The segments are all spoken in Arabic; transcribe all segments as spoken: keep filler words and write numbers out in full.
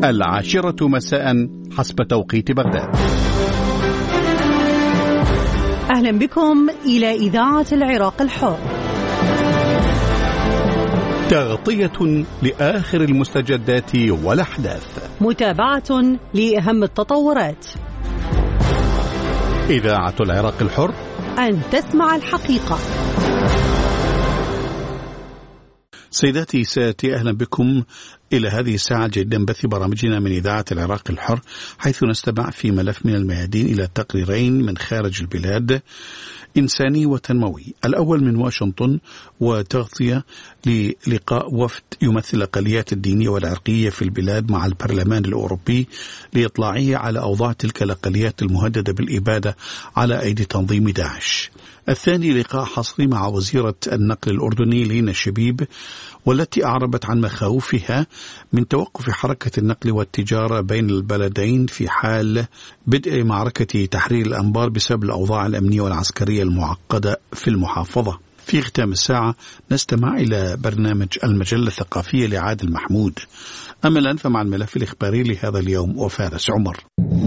العاشرة مساء حسب توقيت بغداد. أهلا بكم إلى إذاعة العراق الحر، تغطية لآخر المستجدات والأحداث، متابعة لأهم التطورات. إذاعة العراق الحر، أن تسمع الحقيقة. سيداتي سادتي، أهلا بكم إلى هذه الساعة جدا بث برامجنا من إذاعة العراق الحر، حيث نستمع في ملف من الميادين إلى تقريرين من خارج البلاد، إنساني وتنموي. الأول من واشنطن، وتغطية للقاء وفد يمثل الأقليات الدينية والعرقية في البلاد مع البرلمان الأوروبي لإطلاعه على أوضاع تلك الأقليات المهددة بالإبادة على أيدي تنظيم داعش. الثاني لقاء حصري مع وزيرة النقل الأردني لينا شبيب، والتي أعربت عن مخاوفها من توقف حركة النقل والتجارة بين البلدين في حال بدء معركة تحرير الأنبار بسبب الأوضاع الأمنية والعسكرية المعقدة في المحافظة. في ختام الساعة نستمع إلى برنامج المجلة الثقافية لعادل محمود. أما الآن فمع الملف الإخباري لهذا اليوم وفارس عمر.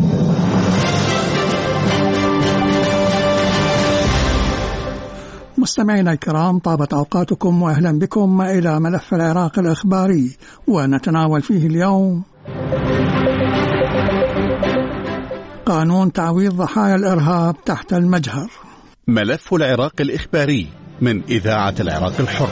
مستمعينا الكرام، طابت أوقاتكم وأهلا بكم إلى ملف العراق الإخباري، ونتناول فيه اليوم قانون تعويض ضحايا الإرهاب تحت المجهر. ملف العراق الإخباري من إذاعة العراق الحر.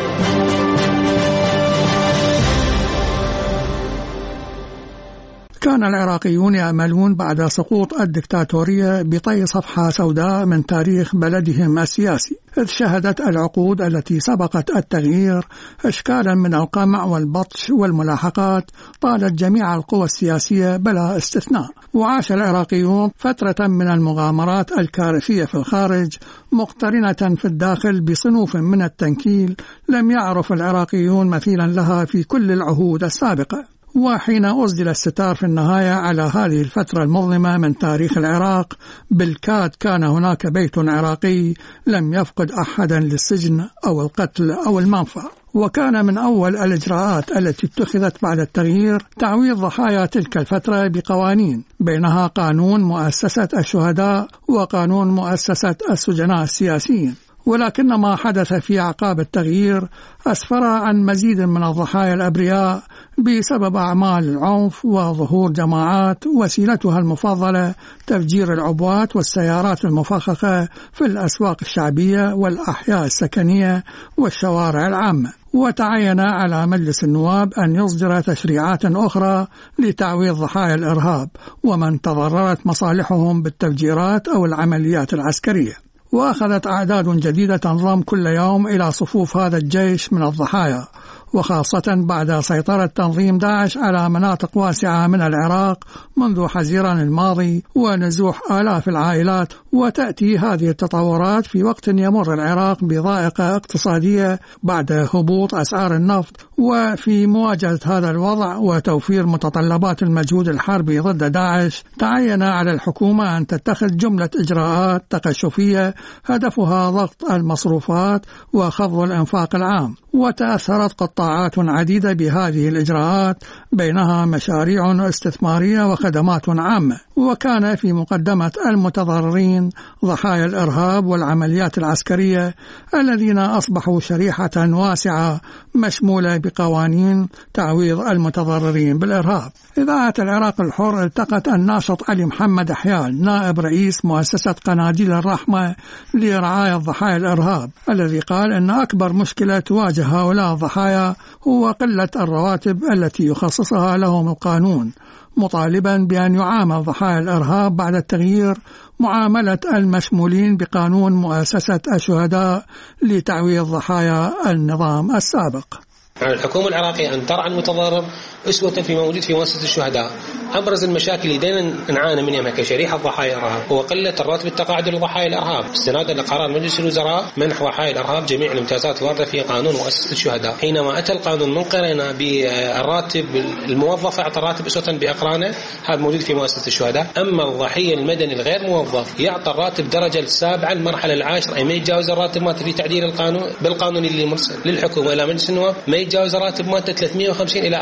كان العراقيون يأملون بعد سقوط الدكتاتورية بطي صفحة سوداء من تاريخ بلدهم السياسي، إذ شهدت العقود التي سبقت التغيير أشكالا من القمع والبطش والملاحقات طالت جميع القوى السياسية بلا استثناء. وعاش العراقيون فترة من المغامرات الكارثية في الخارج مقترنة في الداخل بصنوف من التنكيل لم يعرف العراقيون مثيلا لها في كل العهود السابقة. وحين أسدل الستار في النهاية على هذه الفترة المظلمة من تاريخ العراق، بالكاد كان هناك بيت عراقي لم يفقد أحدا للسجن أو القتل أو المنفى. وكان من أول الإجراءات التي اتخذت بعد التغيير تعويض ضحايا تلك الفترة بقوانين، بينها قانون مؤسسة الشهداء وقانون مؤسسة السجناء السياسيين. ولكن ما حدث في أعقاب التغيير أسفر عن مزيد من الضحايا الأبرياء بسبب أعمال العنف وظهور جماعات وسيلتها المفضلة تفجير العبوات والسيارات المفخخة في الأسواق الشعبية والأحياء السكنية والشوارع العامة. وتعين على مجلس النواب أن يصدر تشريعات أخرى لتعويض ضحايا الإرهاب ومن تضررت مصالحهم بالتفجيرات أو العمليات العسكرية. وأخذت أعداد جديدة تنضم كل يوم إلى صفوف هذا الجيش من الضحايا، وخاصة بعد سيطرة تنظيم داعش على مناطق واسعة من العراق منذ حزيران الماضي ونزوح آلاف العائلات. وتأتي هذه التطورات في وقت يمر العراق بضائقة اقتصادية بعد هبوط أسعار النفط. وفي مواجهة هذا الوضع وتوفير متطلبات المجهود الحربي ضد داعش، تعين على الحكومة أن تتخذ جملة إجراءات تقشفية هدفها ضغط المصروفات وخفض الإنفاق العام. وتأثرت قطاعات عديدة بهذه الإجراءات، بينها مشاريع استثمارية وخدمات عامة. وكان في مقدمة المتضررين ضحايا الإرهاب والعمليات العسكرية الذين أصبحوا شريحة واسعة مشمولة بقوانين تعويض المتضررين بالإرهاب. إذاعة العراق الحر التقت الناشط علي محمد حيال، نائب رئيس مؤسسة قناديل الرحمة لرعاية ضحايا الإرهاب، الذي قال أن أكبر مشكلة تواجه هؤلاء الضحايا هو قلة الرواتب التي يخصصها لهم القانون، مطالبا بأن يعامل ضحايا الإرهاب بعد التغيير معاملة المشمولين بقانون مؤسسة الشهداء لتعويض ضحايا النظام السابق. على الحكومة العراقية أن ترعى المتضرر أسوة في موجود في مؤسسة الشهداء. أبرز المشاكل اللي دائما نعاني منها كشريحة ضحايا الإرهاب هو قلة الراتب التقاعدي لضحايا الإرهاب، استنادا لقرار مجلس الوزراء منح ضحايا الإرهاب جميع الامتيازات الواردة في قانون مؤسسة الشهداء. حينما أتى القانون منقرنا بالراتب الموظف أعطى الراتب أسوة بأقرانه، هذا موجود في مؤسسة الشهداء. أما الضحية المدني الغير موظف يعطى الراتب درجة السابعة المرحلة العاشرة، أي ما يتجاوز الراتب مالته في تعديل القانون بالقانون اللي مرسل للحكومة إلى مجلس النواب ما يتجاوز الراتب مالته ثلاثمئة وخمسين إلى أربعمئة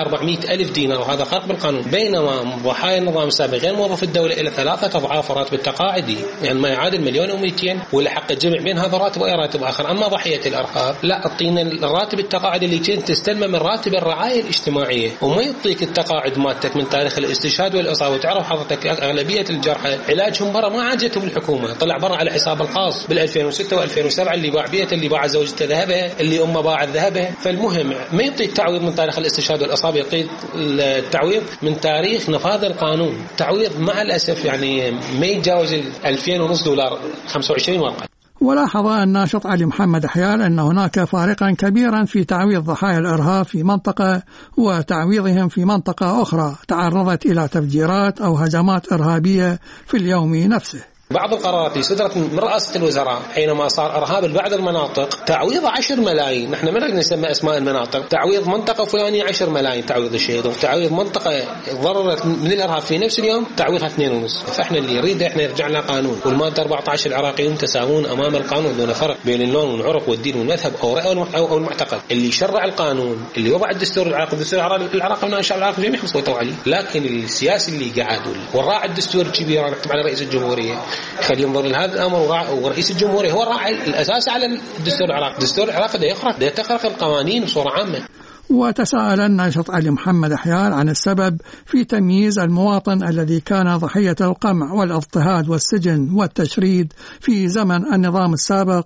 ألف دينار، وهذا خرق بالقانون. بينما ضحايا النظام السابق غير موظف الدولة إلى ثلاثة أضعاف راتب التقاعدي، يعني ما يعادل مليون ومئتين، ولا حق الجمع بين هذا الراتب وأي راتب آخر. أما ضحية الإرهاب لا، أعطينا الراتب التقاعدي اللي كنت تستلمه من راتب الرعاية الاجتماعية، وما يعطيك التقاعد مالتك من تاريخ الاستشهاد والإصابة. وتعرف حضرتك أغلبية الجرحى علاجهم برا ما عجتهم الحكومة، طلع برا على حساب الخاص بال ألفين وستة وألفين وسبعة، اللي باع بيته، اللي باع زوجته ذهبها، اللي أمه باعت ذهبها. فالمهم ما يعطيك تعويض من تاريخ الاستشهاد والإصابة، يعطيك التعويض من تاريخ نفاذ القانون. تعويض مع الأسف يعني ما يتجاوز ألفين ونص دولار، خمسة وعشرين ورقة. ولاحظ الناشط علي محمد حيال أن هناك فارقا كبيرا في تعويض ضحايا الإرهاب في منطقة وتعويضهم في منطقة أخرى تعرضت إلى تفجيرات أو هجمات إرهابية في اليوم نفسه. بعض القرارات اللي صدرت من رئاسة الوزراء حينما صار إرهاب ببعض المناطق تعويض عشر ملايين، نحن ما نقدر نسمى أسماء المناطق، تعويض منطقة فلانية عشر ملايين تعويض الشهيد، وتعويض منطقة ضررت من الإرهاب في نفس اليوم تعويضها اثنين ونص. فإحنا اللي يريده إحنا يرجع لنا قانون، والمادة أربعة عشر العراقيون تساوون أمام القانون دون فرق بين اللون والعرق والدين والمذهب أو رأي أو المعتقد. اللي شرع القانون، اللي وضع الدستور العراقي، الدستور العراقي من الشعب العراقي جميع وصوتوا عليه، لكن السياسي اللي قاعد والراعي الدستور الكبير نكتب على رئيس الجمهورية خلي ينظر هذا الأمر، ورئيس الجمهورية هو الراعي الأساسي على الدستور العراقي. الدستور العراقي ده يخرق ده تخرق القوانين بصورة عامة. وتساءل الناشط علي محمد حيال عن السبب في تمييز المواطن الذي كان ضحية القمع والاضطهاد والسجن والتشريد في زمن النظام السابق،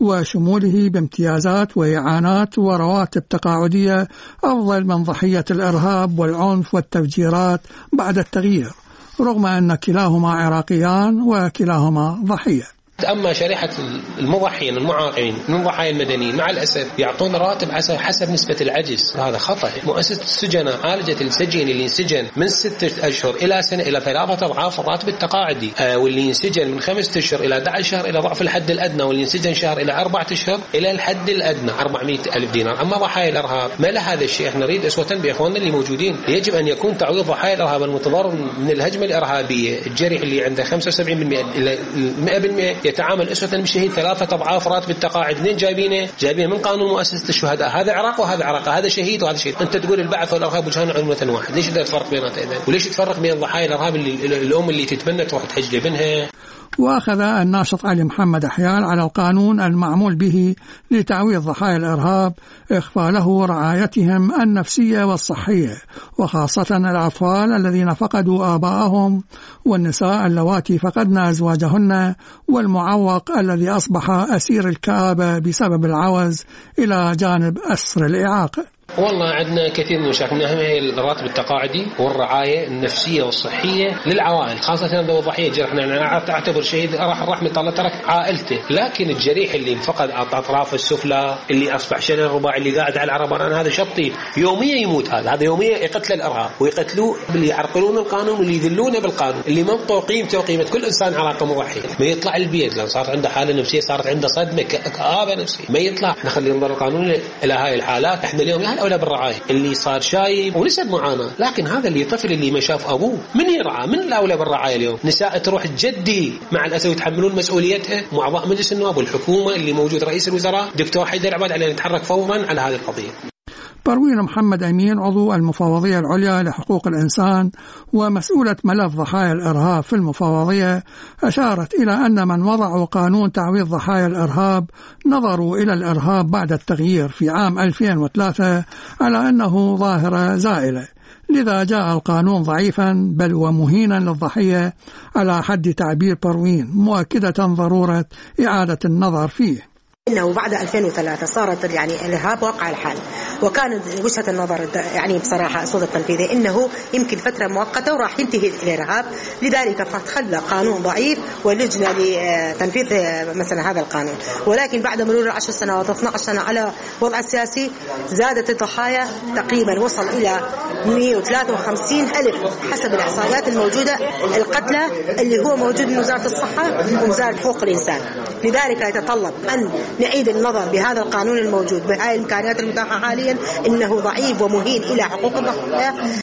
وشموله بامتيازات وإعانات ورواتب تقاعدية أفضل من ضحية الإرهاب والعنف والتفجيرات بعد التغيير، رغم أن كلاهما عراقيان وكلاهما ضحية. أما شريحة المضحين المعاقين من ضحايا المدنيين مع الأسف يعطون راتب حسب نسبة العجز، وهذا خطأ. مؤسسة السجناء عالجت السجين اللي ينسجن من ستة أشهر إلى سنة إلى ثلاثة أضعاف الراتب التقاعدي، آه واللي ينسجن من خمسة أشهر إلى أحد عشر شهر إلى ضعف الحد الأدنى، واللي ينسجن شهر إلى أربعة أشهر إلى الحد الأدنى أربعمائة ألف دينار. أما ضحايا الإرهاب ما له هذا الشيء. احنا نريد أسوة بإخواننا اللي موجودين، يجب أن يكون تعويض ضحايا الإرهاب المتضرر من الهجمة الإرهابية، الجريح اللي عنده خمسة وسبعين بالمئة إلى مئة بالمئة يتعامل أسوة شهيد ثلاثة أضعاف راتب التقاعد. اثنين جايبينه جايبينه من قانون مؤسسة الشهداء، هذا عراق وهذا عراق، هذا شهيد وهذا شهيد. أنت تقول البعث والإرهاب وجهان عملة واحد، ليش تقدر تفرق بيناتهم إذن؟ وليش تفرق بين ضحايا الإرهاب اللي الأم اللي تتمنى تروح تحج لابنها؟ وأخذ الناشط علي محمد حيال على القانون المعمول به لتعويض ضحايا الإرهاب إخفاله رعايتهم النفسية والصحية، وخاصة الأطفال الذين فقدوا آباءهم، والنساء اللواتي فقدن أزواجهن، والمعوق الذي أصبح أسير الكآبة بسبب العوز إلى جانب أسر الإعاقة. والله عندنا كثير من المشاكل، منها هي الراتب التقاعدي والرعاية النفسية والصحية للعوائل، خاصة لو ضحية جرح. أنا أعتبر شهيد راح الرحمة الله ترك عائلته، لكن الجريح اللاللي فقد أطراف السفلى، اللي أصبح شلل رباعي، اللي قاعد على العربان، هذا شطي يوميا يموت. هذا هذا يوميا يقتل الإرهاب، ويقتلوه اللي يعرقلون القانون واللي يذلونه بالقانون، اللي منطوا قيمته وقيمة كل إنسان عراقي مضحي. ما يطلع البيت لأن صارت عنده حالة نفسية، صارت عنده صدمة كآبة نفسية، ما يطلع. نخلي ينظر القانون إلى هاي الحالات. إحنا اليوم يعني أولى بالرعاية، اللي صار شايب ونسب معاناة، لكن هذا اللي طفل اللي ما شاف أبوه من يرعى؟ من الأولى بالرعاية اليوم؟ نساء تروح تجدي مع الأسف يتحملون مسؤوليتها، وأعضاء مجلس النواب والحكومة اللي موجود رئيس الوزراء دكتور حيدر العباد عليه نتحرك فورا على هذه القضية. بروين محمد أمين عضو المفوضية العليا لحقوق الإنسان ومسؤولة ملف ضحايا الإرهاب في المفوضية أشارت إلى أن من وضعوا قانون تعويض ضحايا الإرهاب نظروا إلى الإرهاب بعد التغيير في عام ألفين وثلاثة على أنه ظاهرة زائلة، لذا جاء القانون ضعيفا بل ومهينا للضحية على حد تعبير بروين، مؤكدة ضرورة إعادة النظر فيه. إنه بعد ألفين وثلاثة صارت يعني الإرهاب واقع الحال، وكانت وجهة النظر يعني بصراحة السلطة التنفيذية إنه يمكن فترة مؤقتة وراح ينتهي الإرهاب، لذلك فخلى قانون ضعيف ولجنة لتنفيذ مثلا هذا القانون. ولكن بعد مرور عشر سنوات واثنى عشر سنة على وضع السياسي زادت الضحايا تقريبا، وصل إلى مئة وثلاثة وخمسين ألف حسب الإحصائيات الموجودة القتلى اللي هو موجود من وزارة الصحة ووزارة حقوق الإنسان. لذلك يتطلب أن نعيد النظر بهذا القانون الموجود بهذه الإمكانيات المتاحة حاليا، إنه ضعيف ومهين إلى حقوق الضحايا.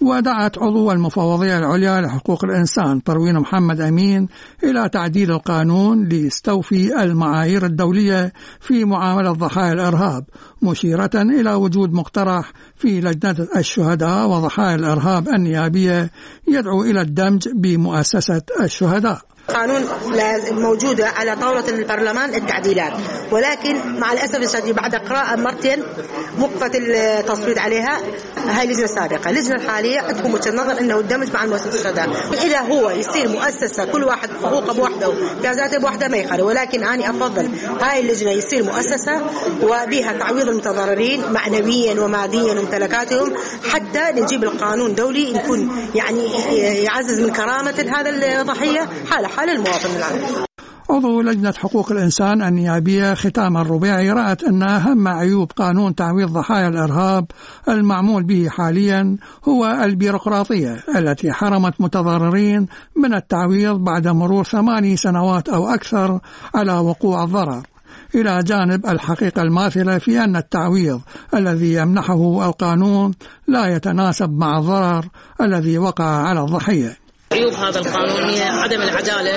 ودعت عضو المفوضية العليا لحقوق الإنسان بروين محمد أمين إلى تعديل القانون ليستوفي المعايير الدولية في معاملة ضحايا الإرهاب، مشيرة إلى وجود مقترح في لجنة الشهداء وضحايا الإرهاب النيابية يدعو إلى الدمج بمؤسسة الشهداء. قانون موجودة على طاولة البرلمان التعديلات، ولكن مع الأسف الشديد بعد قراءة مرتين وقفت التصويت عليها هاي اللجنة السابقة. اللجنة الحالية عندهم وجهة نظر أنه الدمج مع مؤسسة الشهداء، إذا هو يصير مؤسسة كل واحد حقوقه بوحده وجازاته بوحده ما يخالف، ولكن أنا أفضل هاي اللجنة يصير مؤسسة وبها تعويض المتضررين معنويا وماديا وممتلكاتهم، حتى نجيب القانون دولي يكون يعني يعزز من كرامة هذا الضحية حالة حال المواطن العادي. عضو لجنة حقوق الإنسان النيابية ختام الربيعي رأت أن أهم عيوب قانون تعويض ضحايا الإرهاب المعمول به حاليا هو البيروقراطية التي حرمت متضررين من التعويض بعد مرور ثماني سنوات أو أكثر على وقوع الضرر، إلى جانب الحقيقة الماثلة في أن التعويض الذي يمنحه القانون لا يتناسب مع الضرر الذي وقع على الضحية. عيوب هذا القانون هي عدم العدالة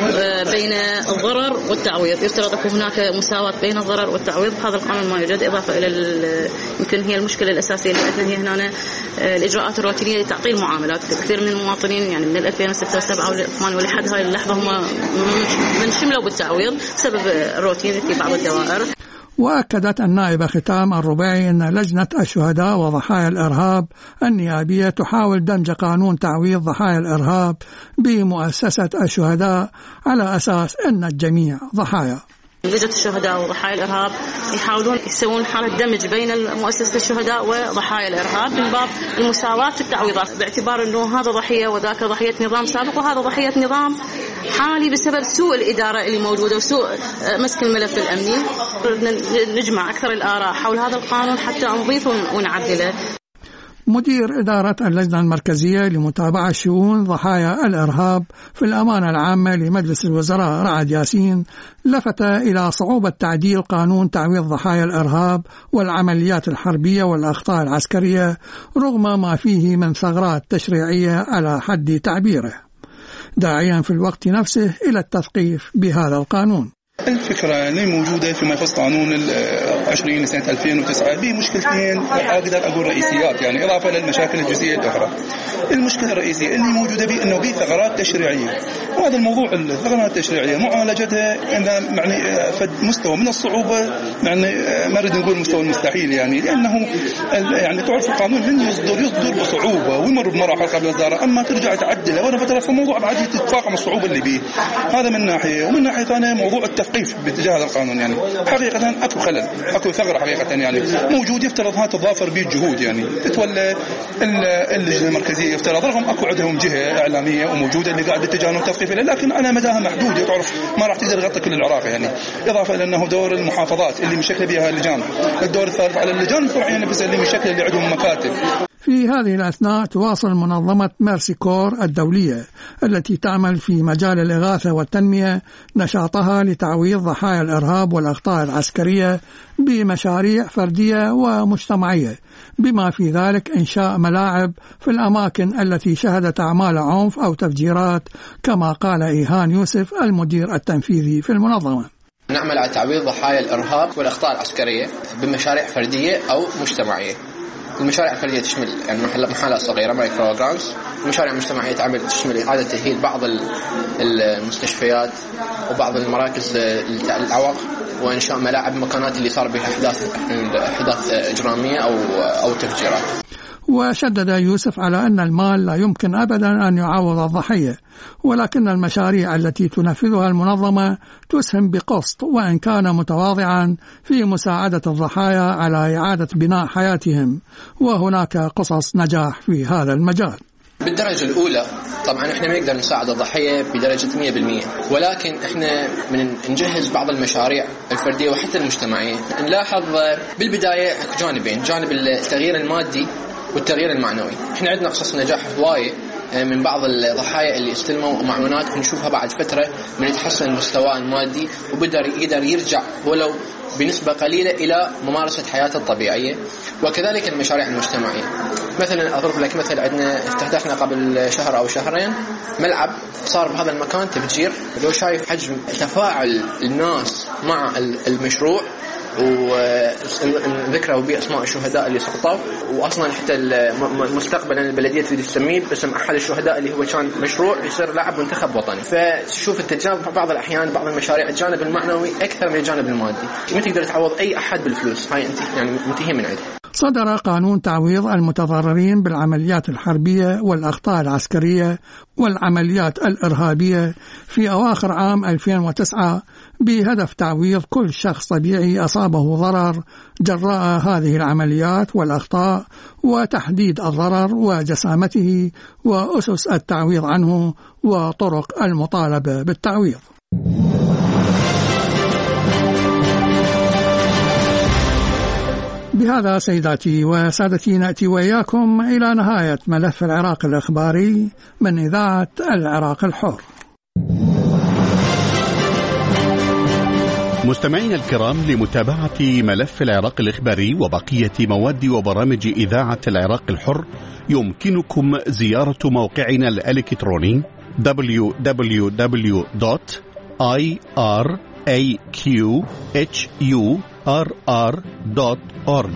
بين الضرر والتعويض، يفترض أن هناك مساواة بين الضرر والتعويض، هذا القانون ما يوجد. إضافة إلى يمكن هي المشكلة الأساسية اللي عندنا هي هنا الإجراءات الروتينية لتعطيل معاملات. كثير من المواطنين يعني من ألفين وستة وسبعة وثمانية ولحد هاي اللحظة هم منشملوا بالتعويض بسبب الروتين في بعض الدوائر. وأكدت النائبة ختام الربيعي أن لجنة الشهداء وضحايا الإرهاب النيابية تحاول دمج قانون تعويض ضحايا الإرهاب بمؤسسة الشهداء على أساس أن الجميع ضحايا. لجنة الشهداء وضحايا الإرهاب يحاولون يسوون حالة دمج بين مؤسسة الشهداء وضحايا الإرهاب من باب المساواة في التعويضات، باعتبار أنه هذا ضحية وذاك ضحية نظام سابق وهذا ضحية نظام حالي بسبب سوء الإدارة اللي موجودة وسوء مسك الملف الأمني. نجمع أكثر الآراء حول هذا القانون حتى نضيف ونعدله. مدير إدارة اللجنة المركزية لمتابعة شؤون ضحايا الإرهاب في الأمانة العامة لمجلس الوزراء رعد ياسين لفت إلى صعوبة تعديل قانون تعويض ضحايا الإرهاب والعمليات الحربية والأخطاء العسكرية رغم ما فيه من ثغرات تشريعية على حد تعبيره، داعيا في الوقت نفسه إلى التثقيف بهذا القانون. الفكرة اللي موجودة في ملف قانون العشرين لسنة ألفين وتسعة به مشكلتين أقدر أقول رئيسيات، يعني إضافة للمشاكل الجزئية الأخرى. المشكلة الرئيسية اللي موجودة به إنه به ثغرات تشريعية، وهذا الموضوع الثغرات التشريعية معالجتها إنها يعني فد مستوى من الصعوبة، يعني ما نريد نقول مستوى المستحيل، يعني لأنه يعني تعرف القانون من يصدر يصدر بصعوبة ويمر بمراحل قبل الإصدار، أما ترجع تعدله وأنا فترة في الموضوع بعد تتفاقم الصعوبة اللي به. هذا من ناحية، ومن ناحية ثانية موضوع التثقيف باتجاه هذا القانون، يعني حقيقة أكو خلل أكو ثغرة حقيقة يعني موجود، يفترض هذا تضافر به الجهود، يعني تتولى اللجنة المركزية يفترض رغم أكو عندهم جهة إعلامية وموجودة اللي قاعد تتجانب التثقيف، لكن أنا مداها محدودة، تعرف ما راح تقدر تغطي كل العراق يعني. إضافة إلى أنه دور المحافظات اللي مشكل بها اللجان، الدور الثالث على اللجان الفرعية نفسها اللي مشكل اللي عندهم مكاتب. في هذه الأثناء تواصل منظمة ميرسي كور الدولية التي تعمل في مجال الإغاثة والتنمية نشاطها لتعويض ضحايا الإرهاب والأخطاء العسكرية بمشاريع فردية ومجتمعية، بما في ذلك إنشاء ملاعب في الأماكن التي شهدت أعمال عنف أو تفجيرات، كما قال إيهان يوسف المدير التنفيذي في المنظمة. نعمل على تعويض ضحايا الإرهاب والأخطاء العسكرية بمشاريع فردية أو مجتمعية. المشاريع الفردية تشمل يعني محلات صغيرة مايكرو جرانتس، المشاريع المجتمعية تعمل تشمل إعادة تأهيل بعض المستشفيات وبعض المراكز العوق، وإنشاء ملاعب مكانات اللي صار بها أحداث أحداث إجرامية أو أو تفجيرات. وشدد يوسف على أن المال لا يمكن أبدا أن يعوض الضحية، ولكن المشاريع التي تنفذها المنظمة تسهم بقسط وإن كان متواضعا في مساعدة الضحايا على إعادة بناء حياتهم، وهناك قصص نجاح في هذا المجال. بالدرجة الأولى طبعا احنا ما نقدر نساعد الضحية بدرجة مية بالمية، ولكن احنا من نجهز بعض المشاريع الفردية وحتى المجتمعية. نلاحظ بالبداية جانبين، جانب التغيير المادي والتغيير المعنوي. احنا عندنا قصص نجاح هواية من بعض الضحايا اللي استلموا معونات بنشوفها بعد فترة من يتحسن مستواه المادي وبدأ يقدر يرجع ولو بنسبة قليلة إلى ممارسة حياته الطبيعية. وكذلك المشاريع المجتمعية، مثلا أضرب لك مثل، عندنا افتتحنا قبل شهر أو شهرين ملعب صار بهذا المكان تفجير. لو شايف حجم تفاعل الناس مع المشروع وذكروا بأسماء الشهداء اللي سقطوا، وأصلا حتى مستقبلا البلدية تريد تسميه باسم أحد الشهداء اللي هو كان مشروع يصير لاعب منتخب وطني. فشوف التجانب بعض الأحيان بعض المشاريع الجانب المعنوي أكثر من الجانب المادي. ما تقدر تعوض أي أحد بالفلوس، هاي أنت يعني منتهي من عنده. صدر قانون تعويض المتضررين بالعمليات الحربية والأخطاء العسكرية والعمليات الإرهابية في أواخر عام ألفين وتسعة بهدف تعويض كل شخص طبيعي أصابه ضرر جراء هذه العمليات والأخطاء، وتحديد الضرر وجسامته وأسس التعويض عنه وطرق المطالبة بالتعويض. بهذا سيداتي وسادتي نأتي وإياكم إلى نهاية ملف العراق الإخباري من إذاعة العراق الحر. مستمعينا الكرام، لمتابعة ملف العراق الإخباري وبقية مواد وبرامج إذاعة العراق الحر يمكنكم زيارة موقعنا الإلكتروني دبليو دبليو دبليو دوت آي آر إيه كيو إتش يو آر آر دوت أورج.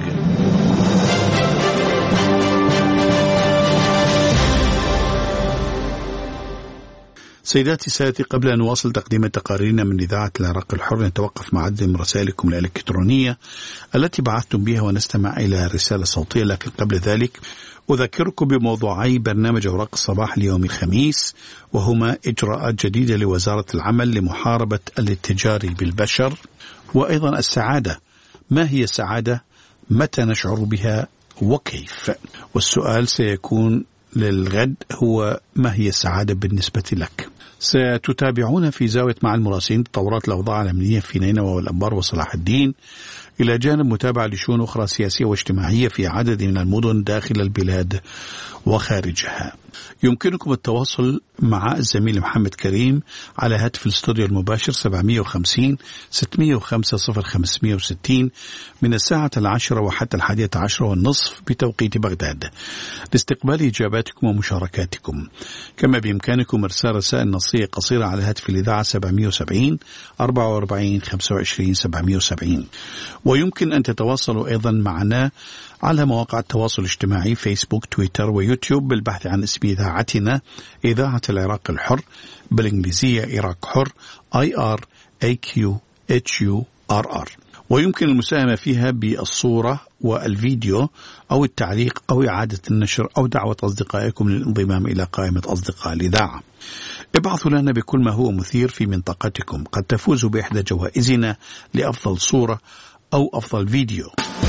سيداتي سادتي، قبل أن نواصل تقديم تقاريرنا من إذاعة العراق الحر نتوقف مع عدد من رسائلكم الإلكترونية التي بعثتم بها ونستمع إلى رسالة صوتية. لكن قبل ذلك أذكركم بموضوعي برنامج أوراق الصباح اليوم الخميس، وهما إجراءات جديدة لوزارة العمل لمحاربة الاتجار بالبشر، وأيضا السعادة. ما هي السعادة؟ متى نشعر بها وكيف؟ والسؤال سيكون للغد هو ما هي السعادة بالنسبة لك؟ ستتابعون في زاوية مع المراسلين تطورات الأوضاع الأمنية في نينوى والأنبار وصلاح الدين، إلى جانب متابعة لشؤون أخرى سياسية واجتماعية في عدد من المدن داخل البلاد وخارجها. يمكنكم التواصل مع الزميل محمد كريم على هاتف الاستوديو المباشر سبعمائة وخمسين ستمائة وخمسة صفر خمسمائة وستين من الساعة العاشرة وحتى الحادية عشرة والنصف بتوقيت بغداد لاستقبال إجاباتكم ومشاركاتكم. كما بإمكانكم إرسال رسائل نصية قصيرة على هاتف الإذاعة سبعمائة وسبعين أربعة وأربعين خمسة وعشرين سبعمائة وسبعين. ويمكن أن تتواصلوا أيضا معنا على مواقع التواصل الاجتماعي فيسبوك تويتر ويوتيوب بالبحث عن اسم إذاعتنا إذاعة العراق الحر بالإنجليزية عراق حر آي آر إيه كيو إتش يو آر آر. ويمكن المساهمة فيها بالصورة والفيديو أو التعليق أو إعادة النشر أو دعوة أصدقائكم للانضمام إلى قائمة أصدقاء الإذاعة. ابعثوا لنا بكل ما هو مثير في منطقتكم، قد تفوزوا بإحدى جوائزنا لأفضل صورة أو أفضل فيديو.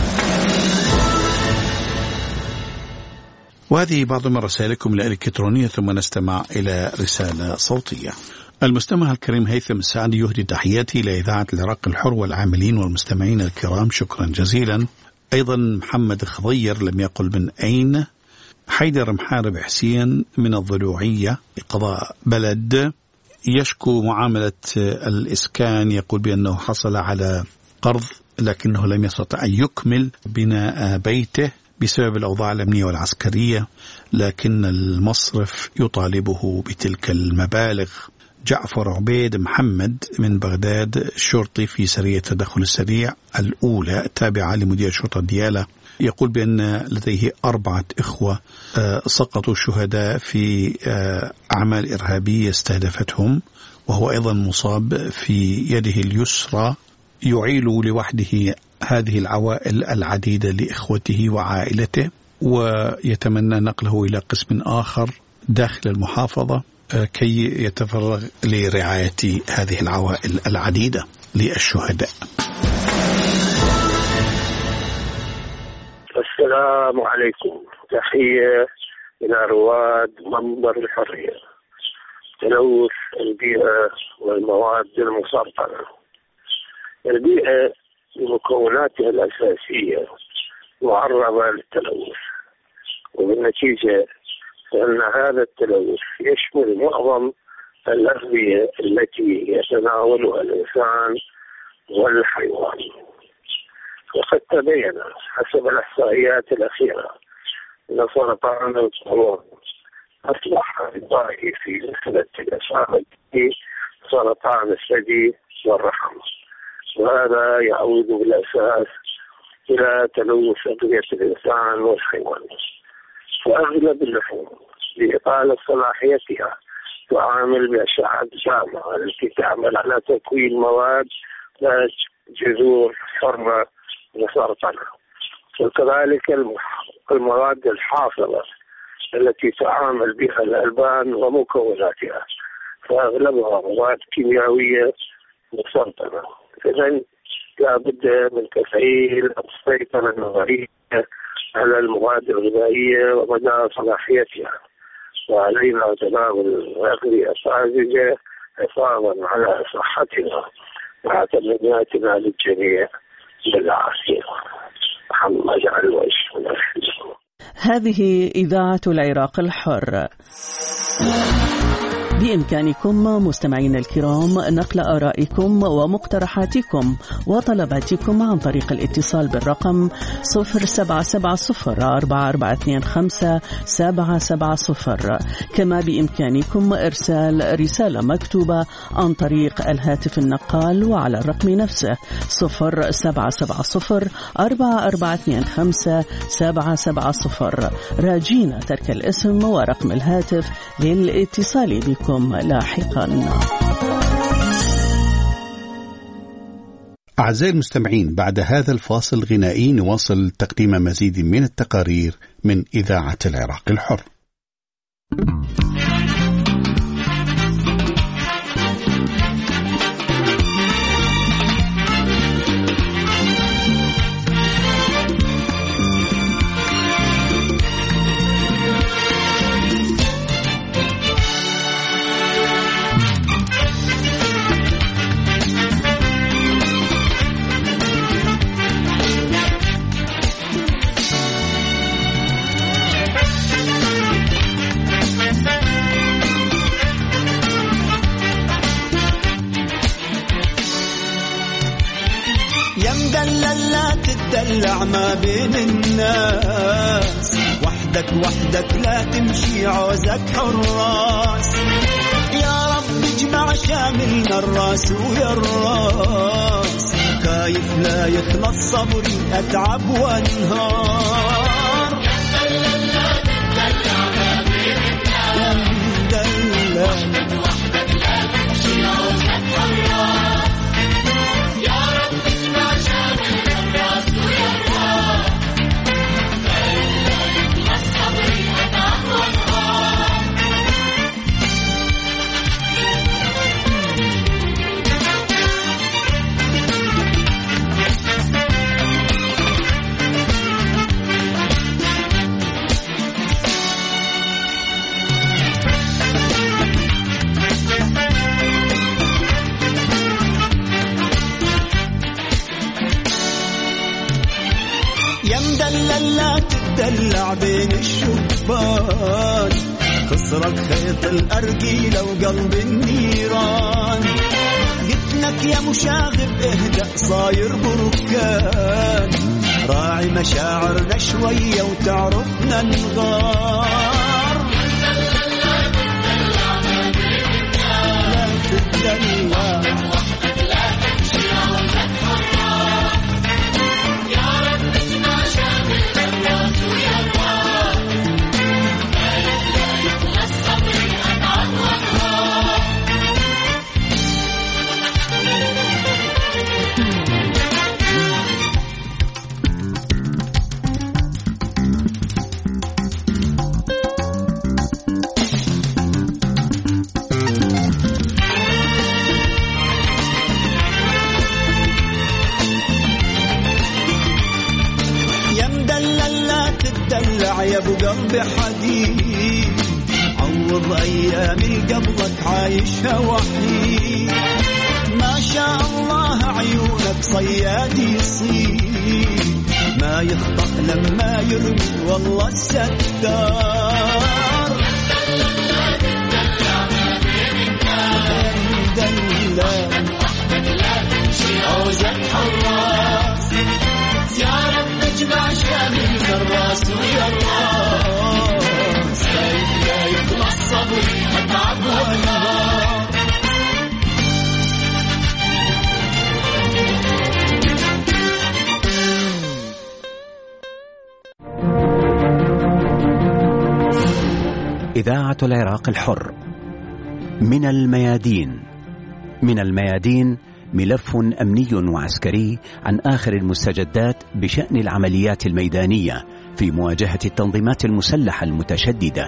وهذه بعض من رسائلكم الإلكترونية، ثم نستمع إلى رسالة صوتية. المستمع الكريم هيثم السعدي يهدي تحياتي إلى إذاعة العراق الحر والعاملين والمستمعين الكرام، شكرا جزيلا. أيضا محمد خضير لم يقل من أين. حيدر محارب حسين من الضلوعية قضاء بلد يشكو معاملة الإسكان، يقول بأنه حصل على قرض لكنه لم يستطع أن يكمل بناء بيته بسبب الأوضاع الأمنية والعسكرية، لكن المصرف يطالبه بتلك المبالغ. جعفر عبيد محمد من بغداد، شرطي في سرية التدخل السريع الأولى التابعة لمدير شرطة ديالى، يقول بأن لديه أربعة إخوة سقطوا شهداء في أعمال إرهابية استهدفتهم، وهو أيضا مصاب في يده اليسرى، يعيل لوحده هذه العوائل العديدة لإخوته وعائلته، ويتمنى نقله إلى قسم آخر داخل المحافظة كي يتفرغ لرعاية هذه العوائل العديدة للشهداء. السلام عليكم، تحية إلى رواد منبر الحرية. تلوث البيئة والمواد المسرطنة. البيئة بمكوناتها الأساسية معرضة للتلوث، وبالنتيجة فإن هذا التلوث يشمل معظم الأغذية التي يتناولها الإنسان والحيوان. وقد تبين حسب الإحصائيات الأخيرة أن سرطان القولون أصبح ضعيف في نسبة الإصابة بسرطان الثدي والرحم، وهذا يعود بالأساس إلى تلوث أغذية الإنسان والحيوان. وأغلب اللحوم لإطالة صلاحيتها تعامل بأشعة جامعة التي تعمل على تكوين مواد ذات جذور حرة لسرطان، وكذلك المواد الحافظة التي تعامل بها الألبان ومكوناتها، فأغلبها مواد كيميائية مسرطنة. إذن لا بد من تفعيل السيطرة النظرية على المواد الغذائية ومدى صلاحيتها، وعلينا تناول الأغذية الطازجة حفاظا على صحتنا مع تمنياتنا للجميع بالعافية. محمد على الوجه. هذه إذاعة العراق الحر. بإمكانكم مستمعين الكرام نقل آرائكم ومقترحاتكم وطلباتكم عن طريق الاتصال بالرقم صفر سبعة سبعة صفر أربعة أربعة اثنين خمسة سبعة سبعة صفر. كما بإمكانكم إرسال رسالة مكتوبة عن طريق الهاتف النقال وعلى الرقم نفسه صفر سبعة سبعة صفر أربعة أربعة اثنين خمسة سبعة سبعة صفر، راجين ترك الاسم ورقم الهاتف للاتصال بكم لاحقا. أعزائي المستمعين، بعد هذا الفاصل الغنائي نواصل تقديم مزيد من التقارير من إذاعة العراق الحر. تدلع ما بين الناس، وحدك وحدك لا تمشي عوزك حراس. يا رب اجمع شاملنا الراس ويا الراس، خايف لا يخلص صبري أتعب وانهار. لا تدلع ما بين الناس، وحدك وحدك لا تمشي عوزك حراس. يا رب اجمع شاملنا الراس ويا الراس، خايف لا يخلص صبري أتعب وانهار. لا تدلع بين الشبان، خسرك خيط الأرجيلة وقلب النيران. قلت لك يا مشاغب اهدأ صاير بركان، راعي مشاعرنا شوية وتعرفنا نغار. لا تدلع يا ابو قلبي حديد، عوض ايام قبلك عايشها وحيد. ما شاء الله عيونك صياد يصيد، ما يخطأ لما يرمي والله الستار. الراس ويا الراس، لا يخلص صبري أتعب وأنام. إذاعة العراق الحر. من الميادين. من الميادين ملف أمني وعسكري عن آخر المستجدات بشأن العمليات الميدانية في مواجهة التنظيمات المسلحة المتشددة.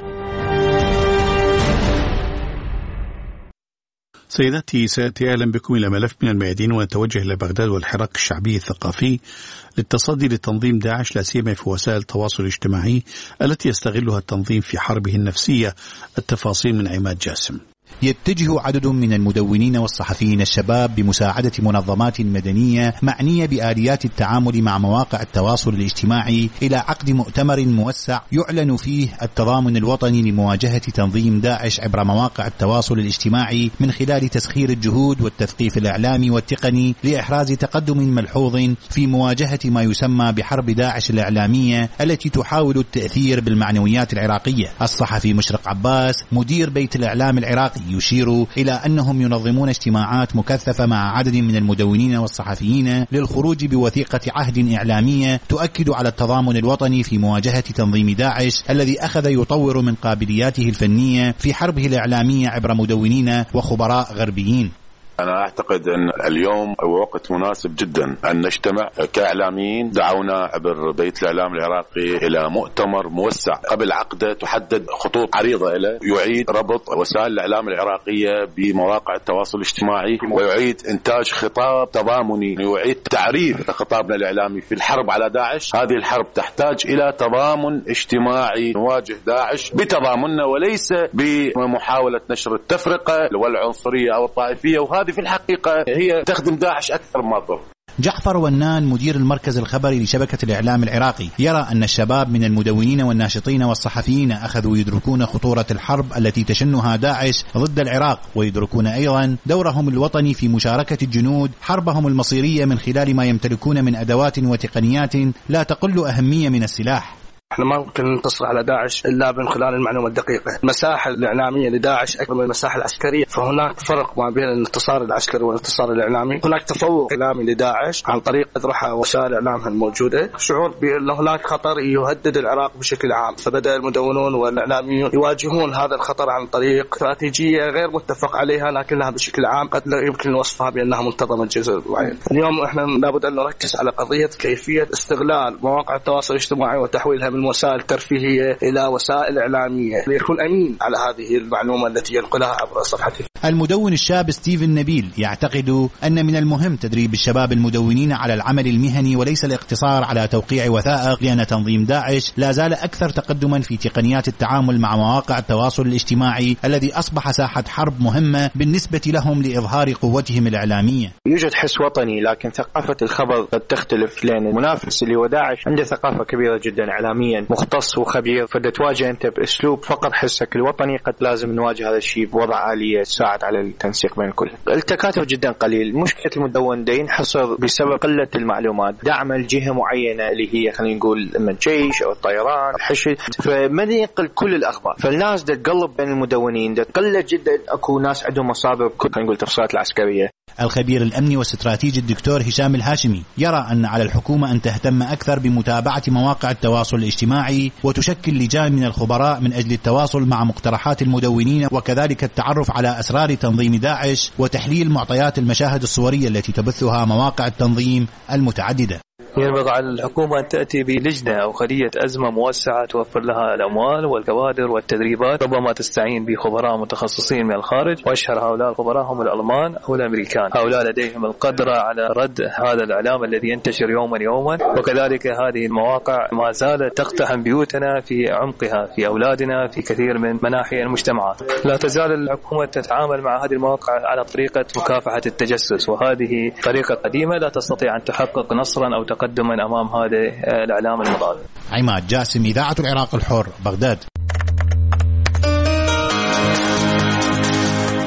سيداتي سأتي أهلا بكم إلى ملف من الميادين، ونتوجه إلى بغداد والحراك الشعبي الثقافي للتصدي لتنظيم داعش، لا سيما في وسائل التواصل الاجتماعي التي يستغلها التنظيم في حربه النفسية. التفاصيل من عماد جاسم. يتجه عدد من المدونين والصحفيين الشباب بمساعدة منظمات مدنية معنية بآليات التعامل مع مواقع التواصل الاجتماعي إلى عقد مؤتمر موسع يعلن فيه التضامن الوطني لمواجهة تنظيم داعش عبر مواقع التواصل الاجتماعي من خلال تسخير الجهود والتثقيف الإعلامي والتقني لإحراز تقدم ملحوظ في مواجهة ما يسمى بحرب داعش الإعلامية التي تحاول التأثير بالمعنويات العراقية. الصحفي مشرق عباس مدير بيت الإعلام العراقي يشير إلى أنهم ينظمون اجتماعات مكثفة مع عدد من المدونين والصحفيين للخروج بوثيقة عهد إعلامية تؤكد على التضامن الوطني في مواجهة تنظيم داعش الذي أخذ يطور من قابلياته الفنية في حربه الإعلامية عبر مدونين وخبراء غربيين. أنا أعتقد أن اليوم هو وقت مناسب جدا أن نجتمع كإعلاميين. دعونا عبر بيت الإعلام العراقي إلى مؤتمر موسع قبل عقده تحدد خطوط عريضة له يعيد ربط وسائل الإعلام العراقية بمواقع التواصل الاجتماعي، ويعيد إنتاج خطاب تضامني، ويعيد تعريف خطابنا الإعلامي في الحرب على داعش. هذه الحرب تحتاج إلى تضامن اجتماعي، نواجه داعش بتضامننا وليس بمحاولة نشر التفرقة والعنصرية أو الطائفية، وهذه في الحقيقة هي تخدم داعش أكثر ما تضر. جعفر ونان مدير المركز الخبري لشبكة الإعلام العراقي يرى أن الشباب من المدونين والناشطين والصحفيين أخذوا يدركون خطورة الحرب التي تشنها داعش ضد العراق، ويدركون أيضا دورهم الوطني في مشاركة الجنود حربهم المصيرية من خلال ما يمتلكون من أدوات وتقنيات لا تقل أهمية من السلاح. احنا ما ممكن ننتصر على داعش الا من خلال المعلومه الدقيقه. المساحه الاعلاميه لداعش اكبر من المساحه العسكريه، فهناك فرق ما بين الانتصار العسكري والانتصار الاعلامي. هناك تفوق اعلامي لداعش عن طريق اطرحها وسائل اعلامها الموجوده، شعور بان هناك خطر يهدد العراق بشكل عام، فبدا المدونون والاعلاميون يواجهون هذا الخطر عن طريق استراتيجيه غير متفق عليها، لكنها بشكل عام قد لا يمكن وصفها بانها منتظمه جزء معين. اليوم احنا لابد ان نركز على قضيه كيفيه استغلال مواقع التواصل الاجتماعي وتحويلها من وسائل ترفيهية إلى وسائل إعلامية ليكون أمين على هذه المعلومة التي ينقلها عبر صفحته. المدون الشاب ستيفن نبيل يعتقد أن من المهم تدريب الشباب المدونين على العمل المهني وليس الاقتصار على توقيع وثائق، لأن تنظيم داعش لا زال أكثر تقدما في تقنيات التعامل مع مواقع التواصل الاجتماعي الذي أصبح ساحة حرب مهمة بالنسبة لهم لإظهار قوتهم الإعلامية. يوجد حس وطني، لكن ثقافة الخبر قد تختلف، لأن المنافس اللي هو داعش عنده ثقافة كبيرة جدا إعلاميا مختص وخبير، فتواجه أنت بأسلوب فقط حسك الوطني. قد لازم نواجه هذا الشيء بوضع آلية تساعد على التنسيق بين الكل. التكاتف جدا قليل. مشكلة المدون ده ينحصر بسبب قلة المعلومات، دعم الجهة معينة اللي هي خلينا نقول من الجيش أو الطيران الحشد، فما ينقل كل الأخبار. فالناس ده تقلب بين المدونين، ده قلة جدا. أكو ناس عندهم مصابة بكل خلينا نقول التفصيلات العسكرية. الخبير الأمني واستراتيجي الدكتور هشام الهاشمي يرى أن على الحكومة أن تهتم أكثر بمتابعة مواقع التواصل الاجتماعي وتشكل لجان من الخبراء من أجل التواصل مع مقترحات المدونين، وكذلك التعرف على أسرار تنظيم داعش وتحليل معطيات المشاهد الصورية التي تبثها مواقع التنظيم المتعددة. ينبغي على الحكومة أن تأتي بلجنة أو خلية أزمة موسعة توفر لها الأموال والكوادر والتدريبات، ربما تستعين بخبراء متخصصين من الخارج، وأشهر هؤلاء الخبراء هم الألمان أو الأمريكان. هؤلاء لديهم القدرة على رد هذا الإعلام الذي ينتشر يوما يوما، وكذلك هذه المواقع ما زالت تقتحم بيوتنا في عمقها، في أولادنا، في كثير من مناحي المجتمعات. لا تزال الحكومة تتعامل مع هذه المواقع على طريقة مكافحة التجسس، وهذه طريقة قديمة لا تستطيع أن تحقق نصرا أو تقدما أمام هذا الإعلام المضاد. عماد جاسم، إذاعة العراق الحر، بغداد.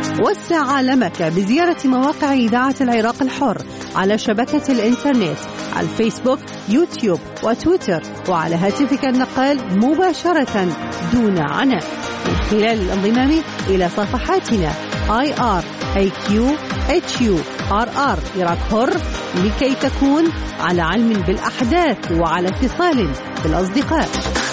وسع عالمك بزيارة مواقع إذاعة العراق الحر على شبكة الإنترنت على الفيسبوك، يوتيوب وتويتر، وعلى هاتفك النقال مباشرة دون عناء من خلال الانضمام إلى صفحاتنا آي آر إيه كيو إتش يو آر آر عراق حر لكي تكون على علم بالأحداث وعلى اتصال بالأصدقاء.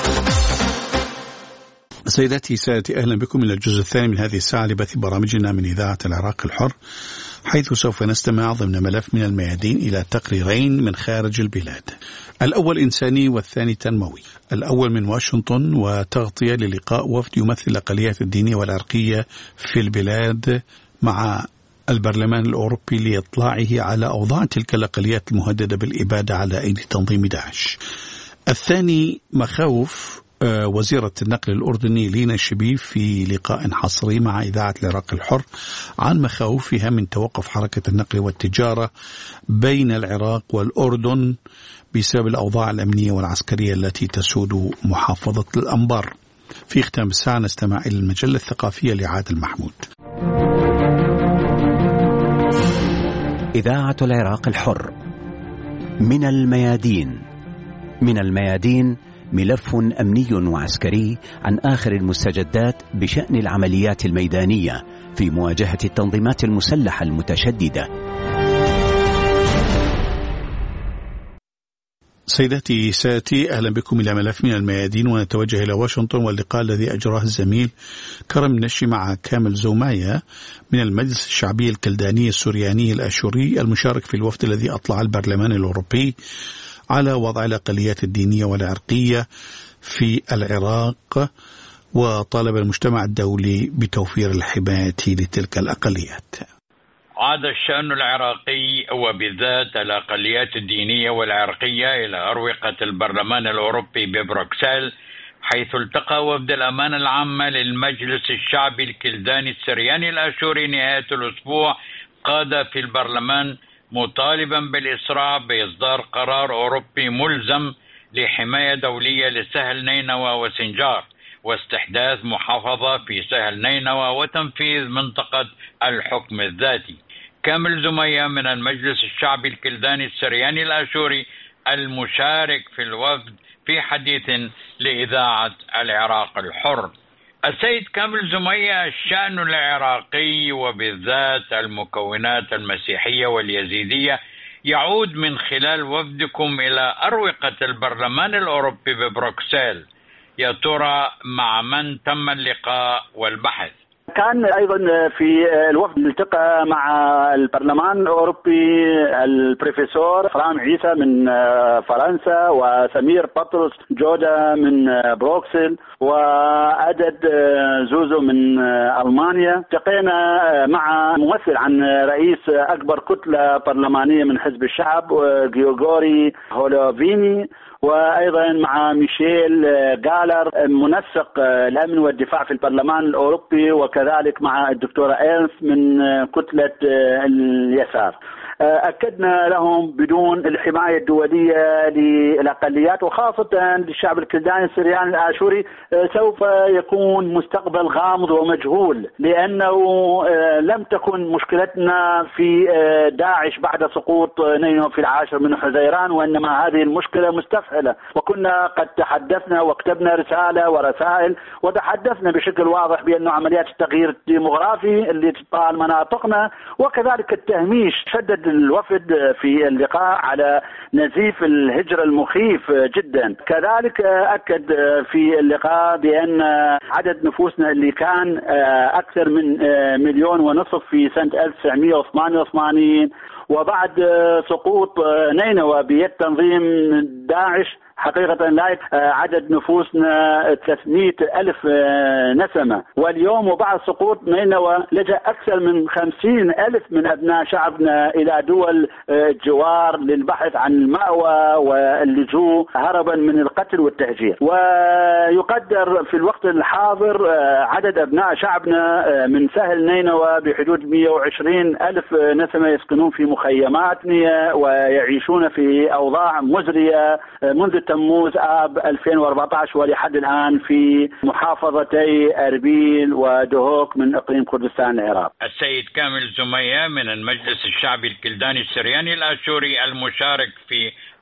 سيداتي سادتي، أهلا بكم إلى الجزء الثاني من هذه الساعة لبث برامجنا من إذاعة العراق الحر، حيث سوف نستمع ضمن ملف من الميادين إلى تقريرين من خارج البلاد. الأول إنساني والثاني تنموي. الأول من واشنطن وتغطية للقاء وفد يمثل الأقليات الدينية والعرقية في البلاد مع البرلمان الأوروبي لإطلاعه على أوضاع تلك الأقليات المهددة بالإبادة على أيدي تنظيم داعش. الثاني مخاوف وزيرة النقل الأردني لينا الشبيب في لقاء حصري مع إذاعة العراق الحر عن مخاوفها من توقف حركة النقل والتجارة بين العراق والأردن بسبب الأوضاع الأمنية والعسكرية التي تسود محافظة الأنبار. في ختام الساعة نستمع إلى المجلة الثقافية لعادل محمود. إذاعة العراق الحر، من الميادين. من الميادين ملف أمني وعسكري عن آخر المستجدات بشأن العمليات الميدانية في مواجهة التنظيمات المسلحة المتشددة. سيداتي سادتي، أهلا بكم إلى ملف من الميادين، ونتوجه إلى واشنطن واللقاء الذي أجراه الزميل كرم نشي مع كامل زومايا من المجلس الشعبي الكلداني السورياني الأشوري المشارك في الوفد الذي أطلع البرلمان الأوروبي على وضع الأقليات الدينية والعرقية في العراق، وطالب المجتمع الدولي بتوفير الحماية لتلك الأقليات. عاد الشأن العراقي وبالذات الأقليات الدينية والعرقية إلى أروقة البرلمان الأوروبي ببروكسل، حيث التقى وفد الأمانة العامة للمجلس الشعبي الكلداني السرياني الأشوري نهاية الأسبوع قادة في البرلمان مطالبا بالإسراع بإصدار قرار أوروبي ملزم لحماية دولية لسهل نينوى وسنجار، واستحداث محافظة في سهل نينوى وتنفيذ منطقة الحكم الذاتي. كامل زمية من المجلس الشعبي الكلداني السرياني الأشوري المشارك في الوفد في حديث لإذاعة العراق الحر. السيد كامل زمية، الشأن العراقي وبالذات المكونات المسيحية واليزيدية يعود من خلال وفدكم إلى أروقة البرلمان الأوروبي ببروكسل، يا ترى مع من تم اللقاء والبحث؟ كان أيضا في الوفد التقى مع البرلمان الأوروبي البروفيسور فرام عيسى من فرنسا وسمير بطرس جودة من بروكسل وعدد زوزو من ألمانيا. التقينا مع ممثل عن رئيس أكبر كتلة برلمانية من حزب الشعب غيوغوري هولوفيني، وأيضا مع ميشيل جالر منسق الأمن والدفاع في البرلمان الأوروبي، وكذلك مع الدكتورة إيلس من كتلة اليسار. أكدنا لهم بدون الحماية الدولية للأقليات وخاصة للشعب الكلداني السرياني الآشوري سوف يكون مستقبل غامض ومجهول، لأنه لم تكن مشكلتنا في داعش بعد سقوط نينوى في العاشر من حزيران، وإنما هذه المشكلة مستفحلة، وكنا قد تحدثنا وكتبنا رسالة ورسائل وتحدثنا بشكل واضح بأن عمليات التغيير الديمغرافي اللي تطال مناطقنا وكذلك التهميش. شدد الوفد في اللقاء على نزيف الهجرة المخيف جدا. كذلك أكد في اللقاء بأن عدد نفوسنا اللي كان أكثر من مليون ونصف في سنة ألف وتسعمئة وثمانية وثمانين وبعد سقوط نينوى بيد تنظيم داعش حقيقة لا عدد نفوسنا ثلاثمئة ألف نسمة، واليوم وبعد سقوط نينوى لجأ أكثر من خمسين ألف من أبناء شعبنا إلى دول الجوار للبحث عن المأوى واللجوء هربا من القتل والتهجير. ويقدر في الوقت الحاضر عدد أبناء شعبنا من سهل نينوى بحدود مئة وعشرين ألف نسمة يسكنون في مخيمات ويعيشون في أوضاع مزرية منذ تموز آب ألفين وأربعة عشر ولحد الآن في محافظتي أربيل ودهوك من إقليم كردستان العراق. السيد كامل زمية من المجلس الشعبي الكلداني السرياني الآشوري المشارك في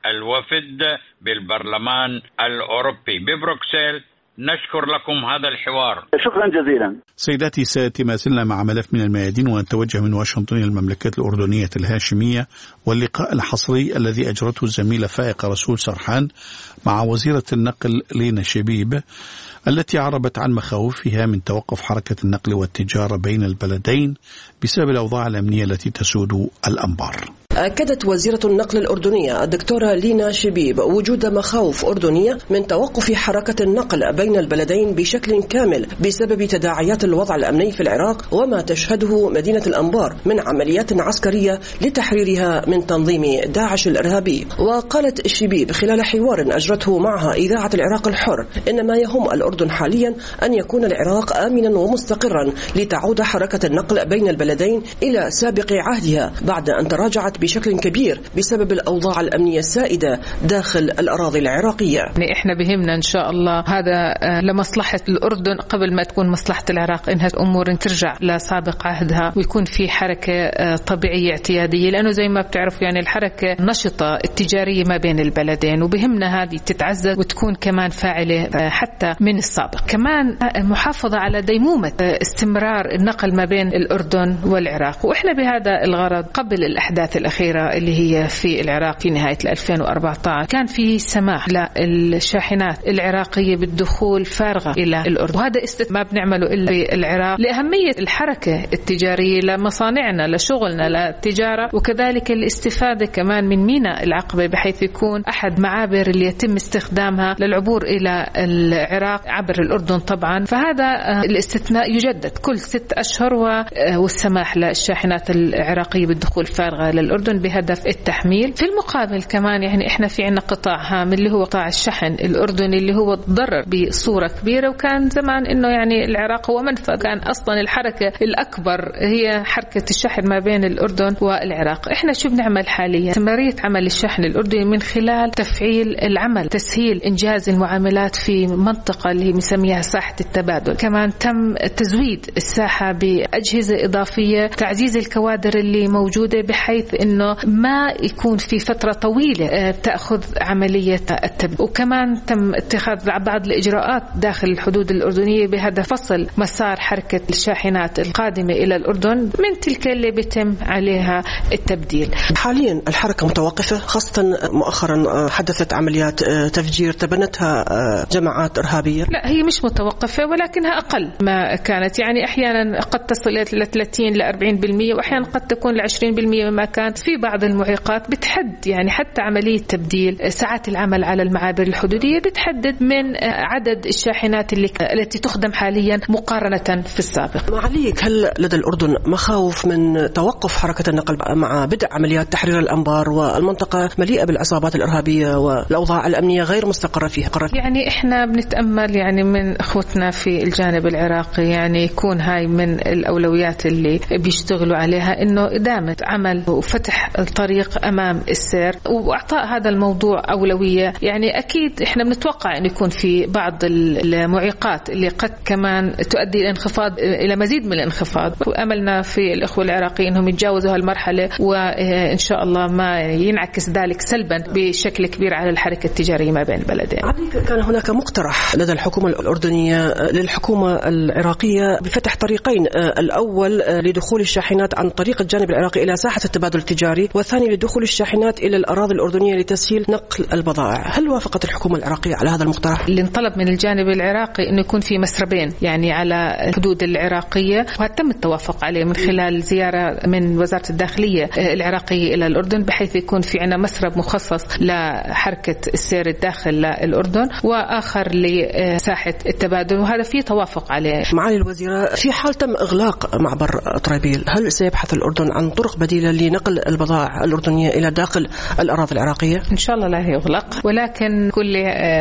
الوفد بالبرلمان الأوروبي ببروكسل. نشكر لكم هذا الحوار. شكرا جزيلا. سيداتي سادتي، ما زلنا مع ملف من الميادين ونتوجه من واشنطن إلى المملكة الأردنية الهاشمية واللقاء الحصري الذي أجرته الزميلة فائقة رسول سرحان مع وزيرة النقل لينا شبيب، التي عربت عن مخاوفها من توقف حركة النقل والتجارة بين البلدين بسبب الأوضاع الأمنية التي تسود الأنبار. أكدت وزيرة النقل الأردنية الدكتورة لينا شبيب وجود مخاوف أردنية من توقف حركة النقل بين البلدين بشكل كامل بسبب تداعيات الوضع الأمني في العراق وما تشهده مدينة الأنبار من عمليات عسكرية لتحريرها من تنظيم داعش الإرهابي. وقالت شبيب خلال حوار أجرته معها إذاعة العراق الحر إن ما يهم الأردن حاليا أن يكون العراق آمنا ومستقرا لتعود حركة النقل بين البلدين إلى سابق عهدها بعد أن تراجعت بشكل كبير بسبب الأوضاع الأمنية السائدة داخل الأراضي العراقية. إحنا بهمنا إن شاء الله هذا لمصلحة الأردن قبل ما تكون مصلحة العراق، إنها الأمور ترجع لسابق عهدها ويكون في حركة طبيعية اعتيادية، لأنه زي ما بتعرفوا يعني الحركة نشطة التجارية ما بين البلدين، وبهمنا هذه تتعزز وتكون كمان فاعلة حتى من السابق. كمان محافظة على ديمومة استمرار النقل ما بين الأردن والعراق، وإحنا بهذا الغرض قبل الأحداث الأخيرة اللي هي في العراق في نهاية ألفين وأربعة عشر كان في سماح للشاحنات العراقية بالدخول فارغة إلى الأردن، وهذا استثمار ما بنعمله إلا في العراق لأهمية الحركة التجارية لمصانعنا لشغلنا للتجارة، وكذلك الاستفادة كمان من ميناء العقبة بحيث يكون أحد معابر اللي يتم استخدامها للعبور إلى العراق عبر الأردن طبعا. فهذا الاستثناء يجدد كل ست أشهر والسماح للشاحنات العراقية بالدخول فارغة للأردن بهدف التحميل. في المقابل كمان يعني إحنا في عنا قطاع هام اللي هو قطاع الشحن الأردني اللي هو تضرر بصورة كبيرة، وكان زمان إنه يعني العراق هو منفذ، كان أصلا الحركة الأكبر هي حركة الشحن ما بين الأردن والعراق. إحنا شو بنعمل حاليا؟ استمرارية عمل الشحن الأردني من خلال تفعيل العمل، تسهيل إنجاز المعاملات في منطقة اللي مسميها ساحة التبادل. كمان تم تزويد الساحة بأجهزة إضافية، تعزيز الكوادر اللي موجودة بحيث إنه ما يكون في فترة طويلة تأخذ عملية التبديل. وكمان تم اتخاذ بعض الإجراءات داخل الحدود الأردنية بهدف فصل مسار حركة الشاحنات القادمة إلى الأردن من تلك اللي بيتم عليها التبديل. حاليا الحركة متوقفة، خاصة مؤخرا حدثت عمليات تفجير تبنتها جماعات إرهابية. لا هي مش متوقفة ولكنها أقل ما كانت، يعني أحيانا قد تصل إلى ثلاثين إلى أربعين بالمئة وأحيانا قد تكون ل عشرين بالمئة مما كانت. في بعض المعيقات بتحد يعني حتى عملية تبديل ساعات العمل على المعابر الحدودية بتحدد من عدد الشاحنات اللي التي تخدم حاليا مقارنة في السابق. معاليك، هل لدى الأردن مخاوف من توقف حركة النقل مع بدء عمليات تحرير الأنبار والمنطقة مليئة بالعصابات الإرهابية والأوضاع الأمنية غير مستقرة فيها؟ يعني إحنا بنتأمل يعني من أخوتنا في الجانب العراقي يعني يكون هاي من الأولويات اللي بيشتغلوا عليها، إنه إدامة عمل وفتح الطريق أمام السير وإعطاء هذا الموضوع أولوية. يعني أكيد إحنا بنتوقع أن يكون في بعض المعيقات اللي قد كمان تؤدي إلى انخفاض إلى مزيد من الانخفاض، وأملنا في الإخوة العراقيين أنهم يتجاوزوا هالمرحلة وإن شاء الله ما ينعكس ذلك سلبا بشكل كبير على الحركة التجارية ما بين البلدين. كان هناك مقترح لدى الحكومة الأردنية للحكومة العراقية بفتح طريقين، الأول لدخول الشاحنات عن طريق الجانب العراقي إلى ساحة التبادل التجاري، والثاني لدخول الشاحنات إلى الأراضي الأردنية لتسهيل نقل البضائع. هل وافقت الحكومة العراقية على هذا المقترح؟ اللي انطلب من الجانب العراقي أنه يكون في مسربين يعني على الحدود العراقية، وتم التوافق عليه من خلال زيارة من وزارة الداخلية العراقية إلى الأردن، بحيث يكون في عنا مسرب مخصص لحركة السير الداخل للأردن وآخر لساحة التبادل، وهذا فيه توافق عليه. معالي الوزيرة، في حال تم إغلاق معبر طريبيل هل سيبحث الأردن عن طرق بديلة لنقل البضائع الأردنية إلى داخل الأراضي العراقية؟ إن شاء الله لا يغلق، ولكن كل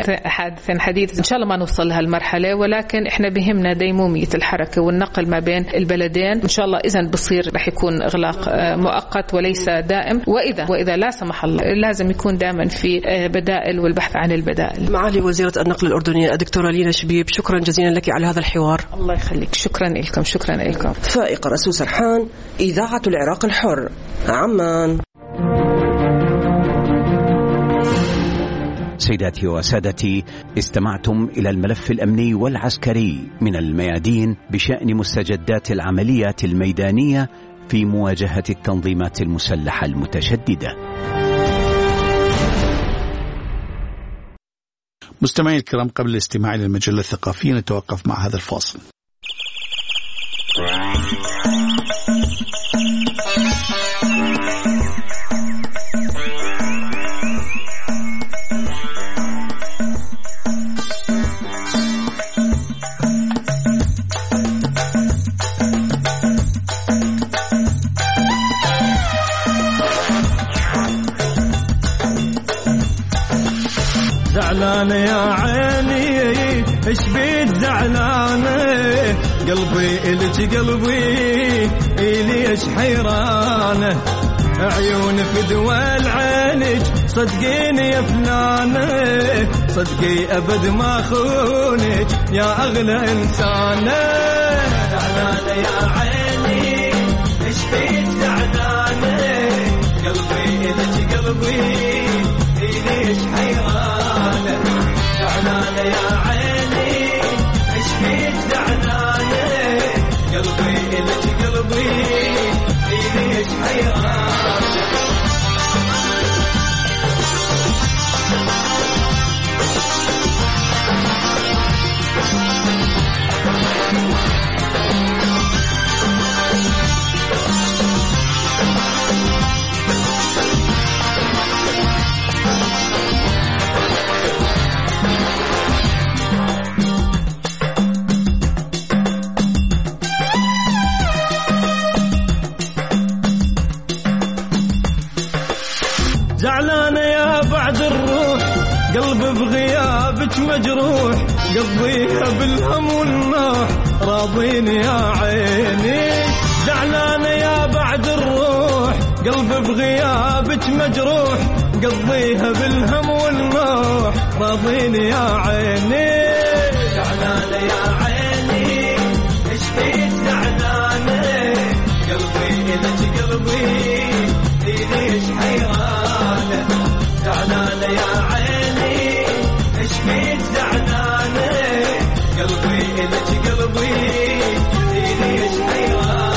حادث حديث إن شاء الله ما نوصل لهالمرحلة، ولكن إحنا بهمنا ديمومية الحركة والنقل ما بين البلدين. إن شاء الله إذا بصير رح يكون إغلاق مؤقت وليس دائم، وإذا وإذا لا سمح الله لازم يكون دائما في بدائل والبحث عن البدائل. معالي وزيرة النقل الأردنية الدكتورة لينا شبيب، شكرا جزيلا لك على هذا الحوار. الله يخليك، شكرا لكم. شكرا لكم. فائقة رسول سرحان، إذاعة العراق الحر، عمان. سيداتي وسادتي، استمعتم إلى الملف الأمني والعسكري من الميادين بشأن مستجدات العمليات الميدانية في مواجهة التنظيمات المسلحة المتشددة. مستمعي الكرام، قبل الاستماع إلى المجلة الثقافية نتوقف مع هذا الفاصل. زعلانة يا عيني ايش بيت زعلانة، قلبي إلك قلبي إليش حيرانة، عيون في دول عينك صدقيني يا فلانة، صدقي أبد ما خونك يا أغلى إنسانة. زعلانة يا عيني ايش بيت زعلانة، قلبي إلك قلبي إليش حيرانة، زعلانة يا عيني ايش بيك زعلانة، قلبي إلك قلبي إليش حيرانة. زعلانة يا بعد الروح قلبي بغيابك مجروح، قضيها بالهم والنوح راضيني يا عيني. زعلانة يا بعد الروح قلبي بغيابك مجروح، قضيها بالهم والنوح راضيني يا عيني. زعلانة يا عيني ايش بيك زعلانة، قلبي إلك قلبي إليش حيرانة، زعلانة يا عيني ايش بيك زعلانة، قلبي إلك قلبي إليش حيرانة.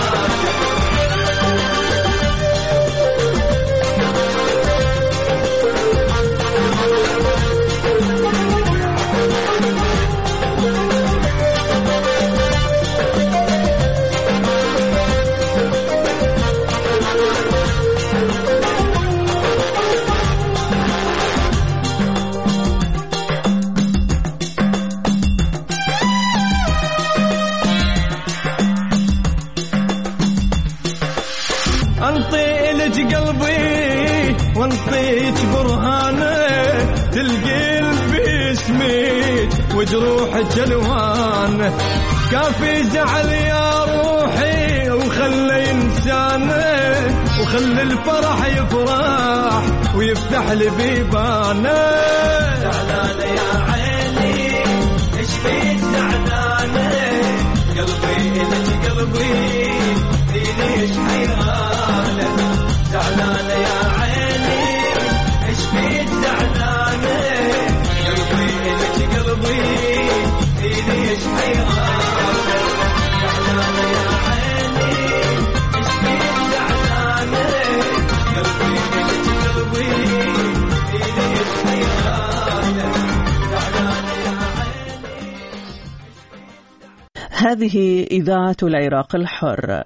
انطي إلك قلبي وانطيك برهانه، تلقي باسمك وجروحك الوان، كافي زعل يا روحي وخلي انسانه، وخلي الفرح يفرح ويفتح لي بيبانه. زعلانة يا عيني ايش بيك زعلانة، قلبي إلك قلبي إليش حيرانة، زعلانة يا عيني ايش بيك زعلانة، قلبي إلك قلبي إليش حيرانة، زعلانة يا عيني ايش بيك زعلانة، قلبي إلك قلبي إليش حيرانة، زعلانة يا عيني. هذه إذاعة العراق الحر.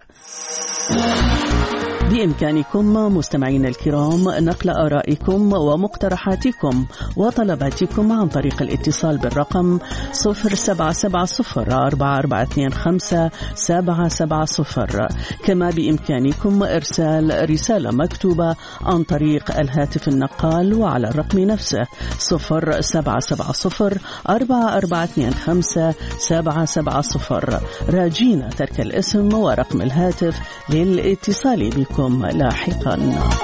بإمكانكم مستمعينا الكرام نقل آرائكم ومقترحاتكم وطلباتكم عن طريق الاتصال بالرقم صفر سبعة سبعة صفر أربعة أربعة اثنين خمسة سبعة سبعة صفر. كما بإمكانكم إرسال رسالة مكتوبة عن طريق الهاتف النقال وعلى الرقم نفسه صفر سبعة سبعة صفر أربعة أربعة اثنين خمسة سبعة سبعة صفر، راجين ترك الاسم ورقم الهاتف للاتصال بكم لاحقا.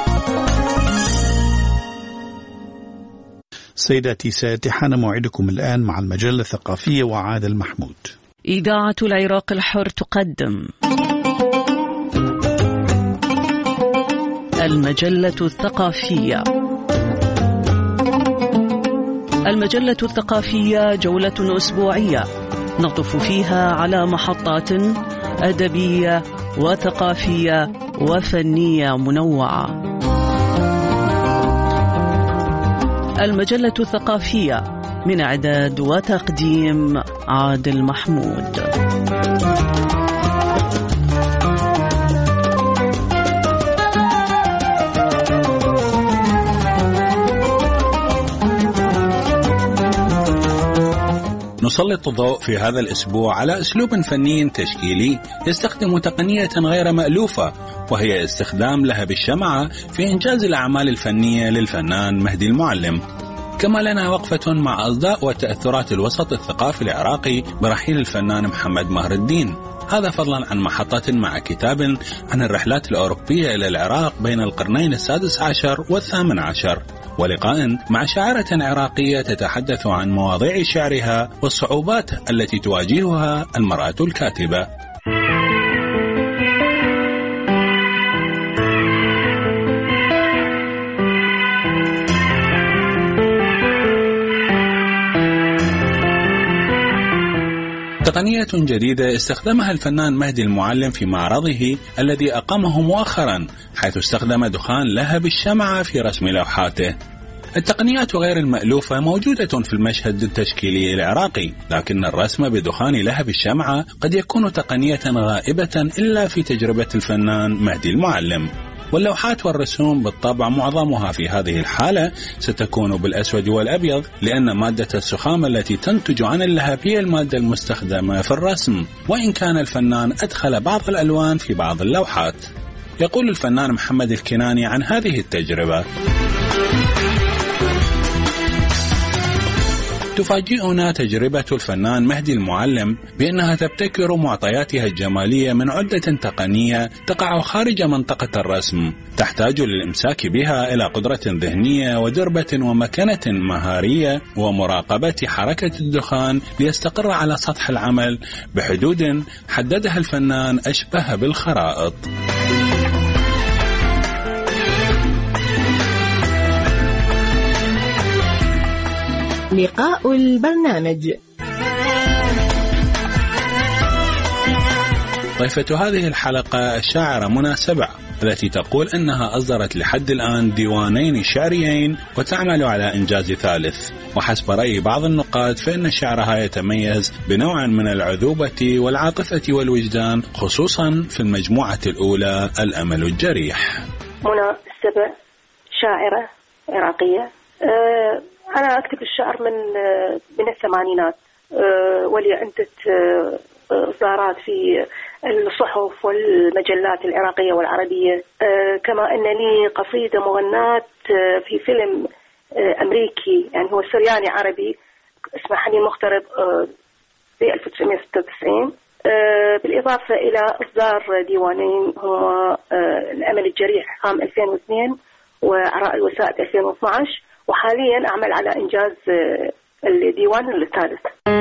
سيداتي سادتي، حان موعدكم الآن مع المجلة الثقافية وعادل محمود. إذاعة العراق الحر تقدم المجلة الثقافية. المجلة الثقافية جولة أسبوعية نطف فيها على محطات أدبية وثقافية وفنية منوعة. المجلة الثقافية من إعداد وتقديم عادل محمود. نسلط الضوء في هذا الأسبوع على أسلوب فني تشكيلي يستخدم تقنية غير مألوفة، وهي استخدام لهب الشمعة في إنجاز الأعمال الفنية للفنان مهدي المعلم. كما لنا وقفة مع أصداء وتأثرات الوسط الثقافي العراقي برحيل الفنان محمد مهر الدين، هذا فضلا عن محطة مع كتاب عن الرحلات الأوروبية إلى العراق بين القرنين السادس عشر والثامن عشر، ولقاء مع شاعرة عراقية تتحدث عن مواضيع شعرها والصعوبات التي تواجهها المرأة الكاتبة. تقنية جديدة استخدمها الفنان مهدي المعلم في معرضه الذي أقامه مؤخرا، حيث استخدم دخان لهب الشمعة في رسم لوحاته. التقنيات غير المألوفة موجودة في المشهد التشكيلي العراقي، لكن الرسم بدخان لهب الشمعة قد يكون تقنية غائبة إلا في تجربة الفنان مهدي المعلم. واللوحات والرسوم بالطبع معظمها في هذه الحالة ستكون بالأسود والأبيض، لأن مادة السخام التي تنتج عن اللهب هي المادة المستخدمة في الرسم، وإن كان الفنان أدخل بعض الألوان في بعض اللوحات. يقول الفنان محمد الكناني عن هذه التجربة: تفاجئنا تجربة الفنان مهدي المعلم بأنها تبتكر معطياتها الجمالية من عدة تقنية تقع خارج منطقة الرسم، تحتاج للإمساك بها إلى قدرة ذهنية ودربة ومكانة مهارية ومراقبة حركة الدخان ليستقر على سطح العمل بحدود حددها الفنان أشبه بالخرائط. لقاء البرنامج. ضيفة هذه الحلقة الشاعرة منى سبع، التي تقول أنها أصدرت لحد الآن ديوانين شعريين وتعمل على إنجاز ثالث، وحسب رأي بعض النقاد فإن شعرها يتميز بنوع من العذوبة والعاطفة والوجدان، خصوصا في المجموعة الأولى الأمل الجريح. منى سبع شاعرة عراقية. أه أنا أكتب الشعر من من الثمانينات، ولي عدة إصدارات في الصحف والمجلات العراقية والعربية، كما أن لي قصيدة مغناة في فيلم أمريكي، يعني هو سرياني عربي، اسمه حنين مغترب في ألف وتسعمائة وستة وتسعين، بالإضافة إلى إصدار ديوانين هما الأمل الجريح عام ألفين واثنين وعراء الوسائد ألفين واثني عشر، وحاليا أعمل على إنجاز الديوان الثالث.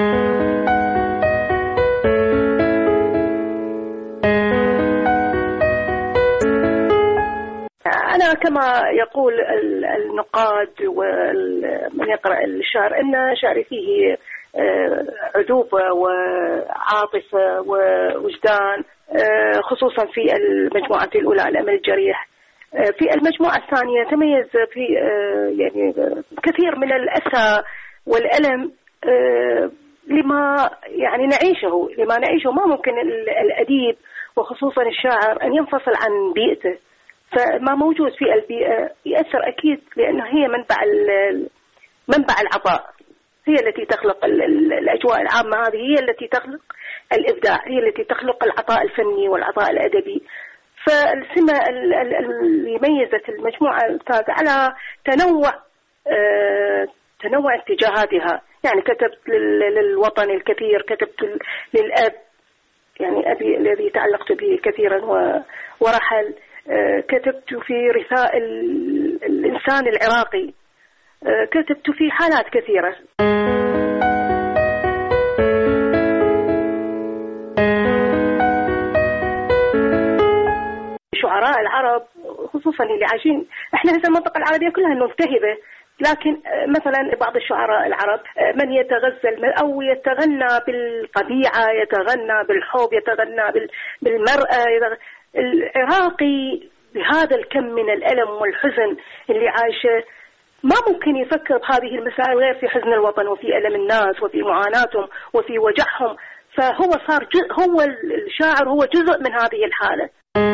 أنا كما يقول النقاد ومن يقرأ الشعر أن شعري فيه عذوبة وعاطفة ووجدان، خصوصا في المجموعة الأولى الأمل الجريح. في المجموعة الثانية تميز في يعني كثير من الأسى والألم لما يعني نعيشه لما نعيشه ما ممكن الأديب وخصوصا الشاعر أن ينفصل عن بيئته، فما موجود في البيئة يأثر أكيد، لأنه هي منبع منبع العطاء، هي التي تخلق الأجواء العامة، هذه هي التي تخلق الإبداع، هي التي تخلق العطاء الفني والعطاء الأدبي. فالسمة اللي ميزت المجموعة الثالثة على تنوع آه تنوع اتجاهاتها، يعني كتبت للوطن الكثير، كتبت للأب، يعني أبي الذي تعلقت به كثيرا ورحل، آه كتبت في رثاء الإنسان العراقي، آه كتبت في حالات كثيرة. شعراء العرب خصوصا اللي عايشين، احنا هذه المنطقة العربية كلها ملتهبة لكن مثلا بعض الشعراء العرب من يتغزل أو يتغنى بالطبيعة، يتغنى بالحب، يتغنى بالمرأة. العراقي بهذا الكم من الألم والحزن اللي عايشه ما ممكن يفكر بهذه المسائل غير في حزن الوطن وفي ألم الناس وفي معاناتهم وفي وجعهم. فهو صار هو الشاعر هو جزء من هذه الحالة.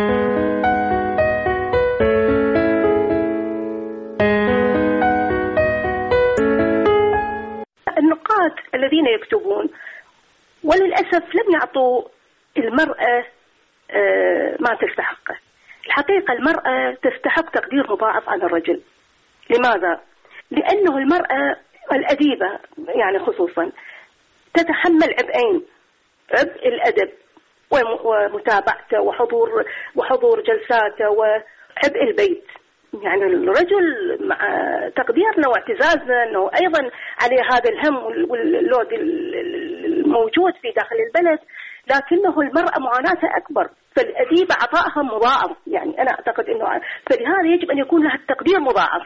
النقاد الذين يكتبون وللأسف لم يعطوا المرأة ما تستحقه. الحقيقة المرأة تستحق تقدير مضاعف عن الرجل. لماذا؟ لأنه المرأة الأديبة يعني خصوصا تتحمل عبئين: عبء الأدب ومتابعته وحضور وحضور جلساته، وعبء البيت. يعني الرجل مع تقديرنا واعتزازنا أنه أيضا عليه هذا الهم واللود الموجود في داخل البلد، لكنه المرأة معاناتها أكبر، فالأديبة عطائها مضاعف. يعني أنا أعتقد أنه فلهذا يجب أن يكون لها التقدير مضاعف.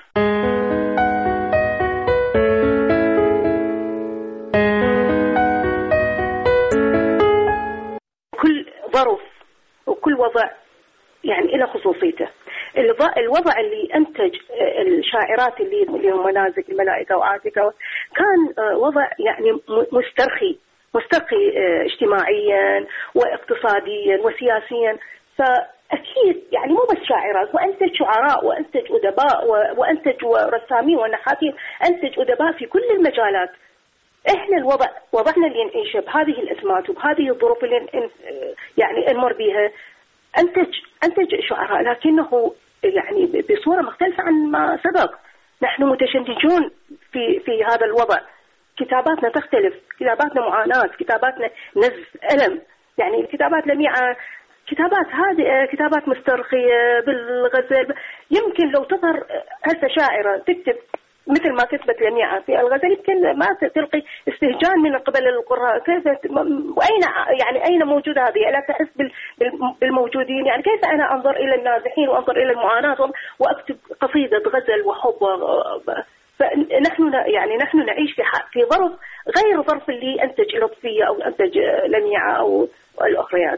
كل ظرف وكل وضع يعني إلى خصوصيته. الوضع اللي أنتج الشاعرات اللي اللي هم نازك الملائكة وآتكة كان وضع يعني مسترخي مسترخي اجتماعيا واقتصاديا وسياسيا. فأكيد يعني مو بس شاعرات، وأنتج شعراء وأنتج أدباء وأنتج رسامين ونحاتين، أنتج أدباء في كل المجالات. إحنا الوضع وضعنا اللي نعيشه بهذه الأزمات وبهذه الظروف اللي يعني نمر بها أنتج أنتج شعراء، لكنه يعني بصورة مختلفة عن ما سبق. نحن متشنجون في في هذا الوضع. كتاباتنا تختلف، كتاباتنا معاناة، كتاباتنا نزف ألم. يعني الكتابات لميعة، كتابات هادئة، كتابات مسترخية بالغزل. يمكن لو تظهر هسه شاعرة تكتب مثل ما كتبت لميعة في الغزل يمكن ما تلقي استهجان من قبل القراء. كيف وأين يعني أين موجودة هذه؟ ألا تحس بالموجودين؟ يعني كيف أنا أنظر إلى النازحين وأنظر إلى المعاناة وأكتب قصيدة غزل وحب؟ فنحن يعني نحن نعيش في في ظرف غير ظرف اللي أنتج لطفية أو أنتج لميعة أو الأخريات.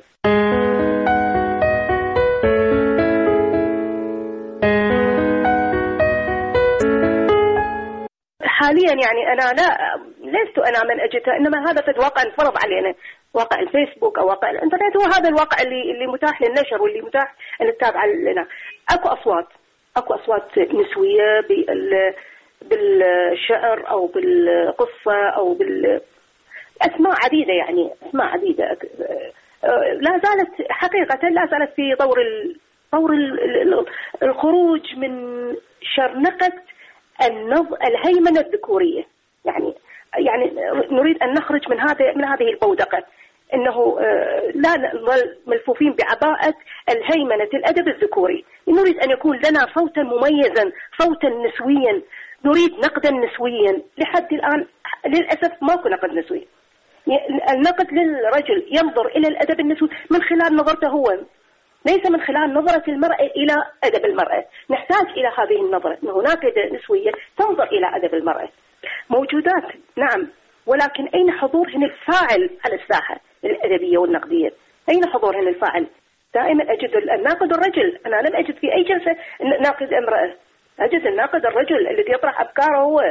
حاليا يعني أنا لا لست أنا من أجلها، إنما هذا في واقع انفرض علينا، واقع الفيسبوك أو واقع الإنترنت. هو هذا الواقع اللي اللي متاح للنشر واللي متاح أن نتابع لنا. أكو أصوات أكو أصوات نسوية بال بالشعر أو بالقصة أو بالأسماء عديدة، يعني أسماء عديدة لا زالت حقيقة لا زالت في دور ال... دور ال... الخروج من شرنقة النظ الهيمنة الذكورية. يعني يعني نريد أن نخرج من هذا من هذه البودقة، إنه لا نظل ملفوفين بعباءة الهيمنة الأدب الذكوري. نريد أن يكون لنا صوتا مميزا، صوتا نسويا، نريد نقدا نسويا. لحد الآن للأسف ماكو نقد نسوي. النقد للرجل ينظر إلى الأدب النسوي من خلال نظرته هو، ليس من خلال نظرة المرأة إلى أدب المرأة. نحتاج إلى هذه النظرة، أن هناك نسوية تنظر إلى أدب المرأة. موجودات نعم، ولكن أين حضورهن الفاعل على الساحة الأدبية والنقدية؟ أين حضورهن الفاعل؟ دائما أجد الناقد الرجل. أنا لم أجد في أي جلسة ناقد امرأة، أجد الناقد الرجل الذي يطرح أفكاره هو.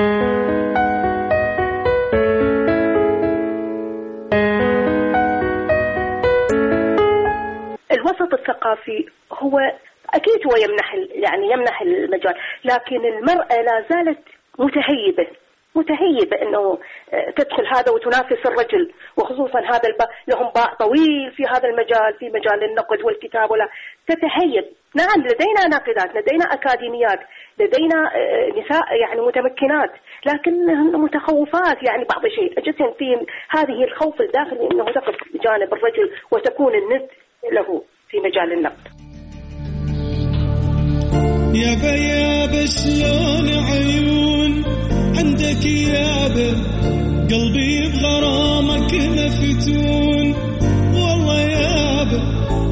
الوسط الثقافي هو أكيد هو يمنح يعني يمنح المجال، لكن المرأة لا زالت متهيبة متهيبة أنه تدخل هذا وتنافس الرجل، وخصوصا هذا الباء لهم باع طويل في هذا المجال، في مجال النقد والكتاب، ولا تتهيب. نعم لدينا ناقدات، لدينا أكاديميات، لدينا نساء يعني متمكنات، لكن متخوفات يعني بعض الشيء. أجدهم في هذه الخوف الداخلي أنه تقف بجانب الرجل وتكون الند له في مجال النقد. يا بيابة شلون عيون عندك يابة، قلبي بغرامك مفتون والله يابة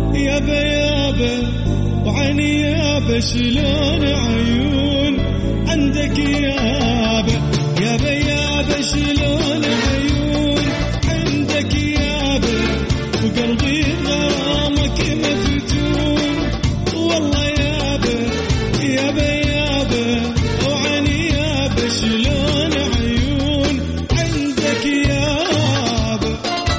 يابة يابة، وعيني يابة شلون عيون عندك يابا يابا يابا شلون عيون عندك يابا وقلبي غرامك مفتون والله يابا يابا يابا وعني يابا شلون عيون عندك يابا.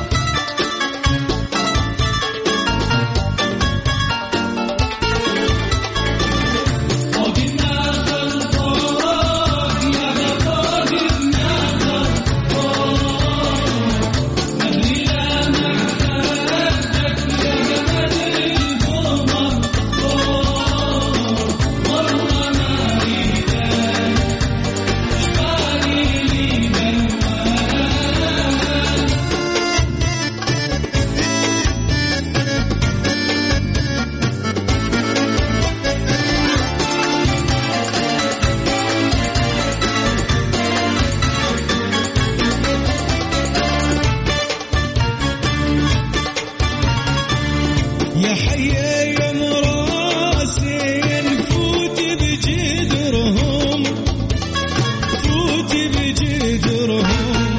يا حيا يا مراسين فوتي بجدرهم فوتي بجدرهم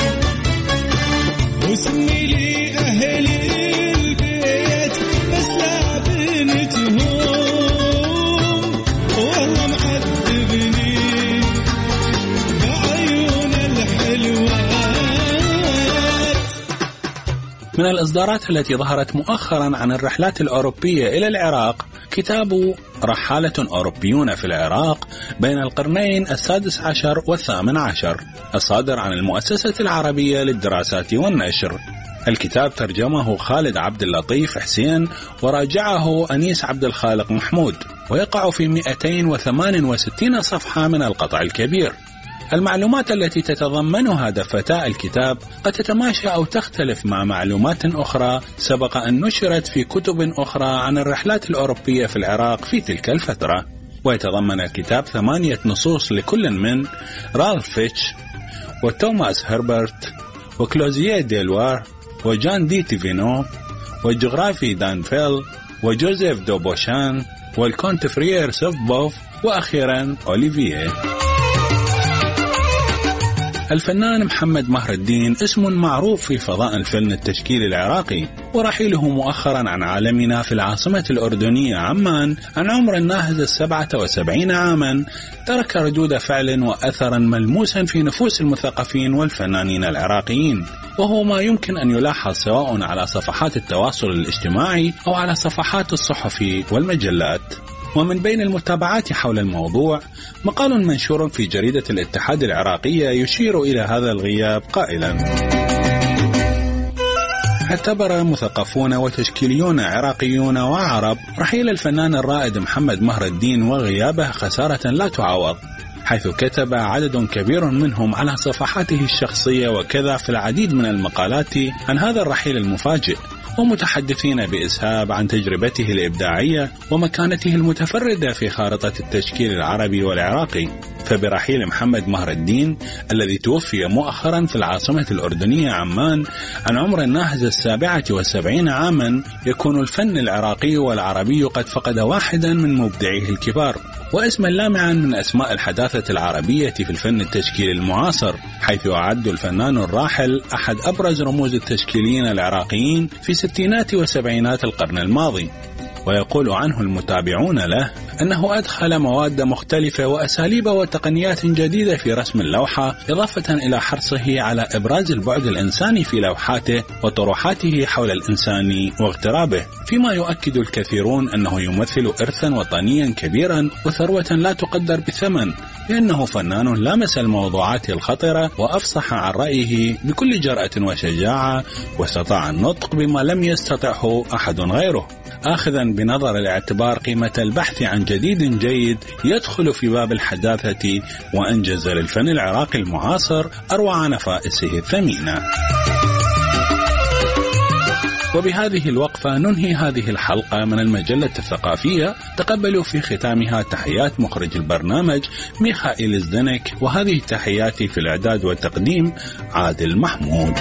واسمي لي أهل البيت بس لا بنتهم والله معذبني بعيون الحلوات. من الإصدارات التي ظهرت مؤخرا عن الرحلات الأوروبية إلى العراق كتاب رحالة أوروبيون في العراق بين القرنين السادس عشر والثامن عشر الصادر عن المؤسسة العربية للدراسات والنشر. الكتاب ترجمه خالد عبد اللطيف حسين وراجعه أنيس عبد الخالق محمود ويقع في مئتين وثمانية وستين صفحة من القطع الكبير. المعلومات التي تتضمنها دفتاء الكتاب قد تتماشى أو تختلف مع معلومات أخرى سبق أن نشرت في كتب أخرى عن الرحلات الأوروبية في العراق في تلك الفترة. ويتضمن الكتاب ثمانية نصوص لكل من رالف فيتش وتوماس هربرت وكلوزيه ديلوار وجان دي تيفينو والجغرافي دانفيل وجوزيف دوبوشان والكونت فريير سوفبوف وأخيرا أوليفيه. الفنان محمد مهر الدين اسم معروف في فضاء الفن التشكيلي العراقي، ورحيله مؤخرا عن عالمنا في العاصمة الأردنية عمان عن عمر ناهز السبعة وسبعين عاما ترك ردود فعل وأثرا ملموسا في نفوس المثقفين والفنانين العراقيين، وهو ما يمكن أن يلاحظ سواء على صفحات التواصل الاجتماعي أو على صفحات الصحف والمجلات. ومن بين المتابعات حول الموضوع مقال منشور في جريدة الاتحاد العراقية يشير إلى هذا الغياب قائلا: اعتبر مثقفون وتشكيليون عراقيون وعرب رحيل الفنان الرائد محمد مهر الدين وغيابه خسارة لا تعوض، حيث كتب عدد كبير منهم على صفحاته الشخصية وكذا في العديد من المقالات عن هذا الرحيل المفاجئ، ومتحدثين بإسهاب عن تجربته الإبداعية ومكانته المتفردة في خارطة التشكيل العربي والعراقي. فبرحيل محمد مهر الدين الذي توفي مؤخرا في العاصمة الأردنية عمان عن عمر ناهز السابعة والسبعين عاما يكون الفن العراقي والعربي قد فقد واحدا من مبدعيه الكبار، واسما لامعا من أسماء الحداثة العربية في الفن التشكيلي المعاصر، حيث يعد الفنان الراحل أحد أبرز رموز التشكيليين العراقيين في ستينات وسبعينات القرن الماضي. ويقول عنه المتابعون له أنه أدخل مواد مختلفة وأساليب وتقنيات جديدة في رسم اللوحة، إضافة إلى حرصه على إبراز البعد الإنساني في لوحاته وطروحاته حول الإنسان واغترابه، فيما يؤكد الكثيرون أنه يمثل إرثا وطنيا كبيرا وثروة لا تقدر بثمن، لأنه فنان لامس الموضوعات الخطرة وأفصح عن رأيه بكل جرأة وشجاعة، واستطاع النطق بما لم يستطعه أحد غيره، آخذا بنظر الاعتبار قيمة البحث عن جديد جيد يدخل في باب الحداثة، وأنجز للفن العراقي المعاصر أروع نفائسه الثمينة. وبهذه الوقفة ننهي هذه الحلقة من المجلة الثقافية. تقبلوا في ختامها تحيات مخرج البرنامج ميخائيل زدنك، وهذه تحياتي في الإعداد والتقديم عادل محمود.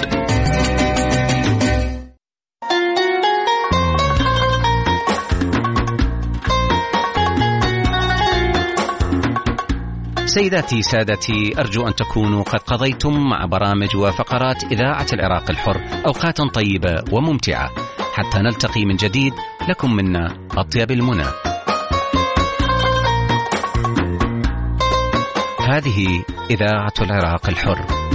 سيداتي سادتي، أرجو أن تكونوا قد قضيتم مع برامج وفقرات إذاعة العراق الحر أوقاتا طيبة وممتعة. حتى نلتقي من جديد، لكم منا أطيب المنى. هذه إذاعة العراق الحر.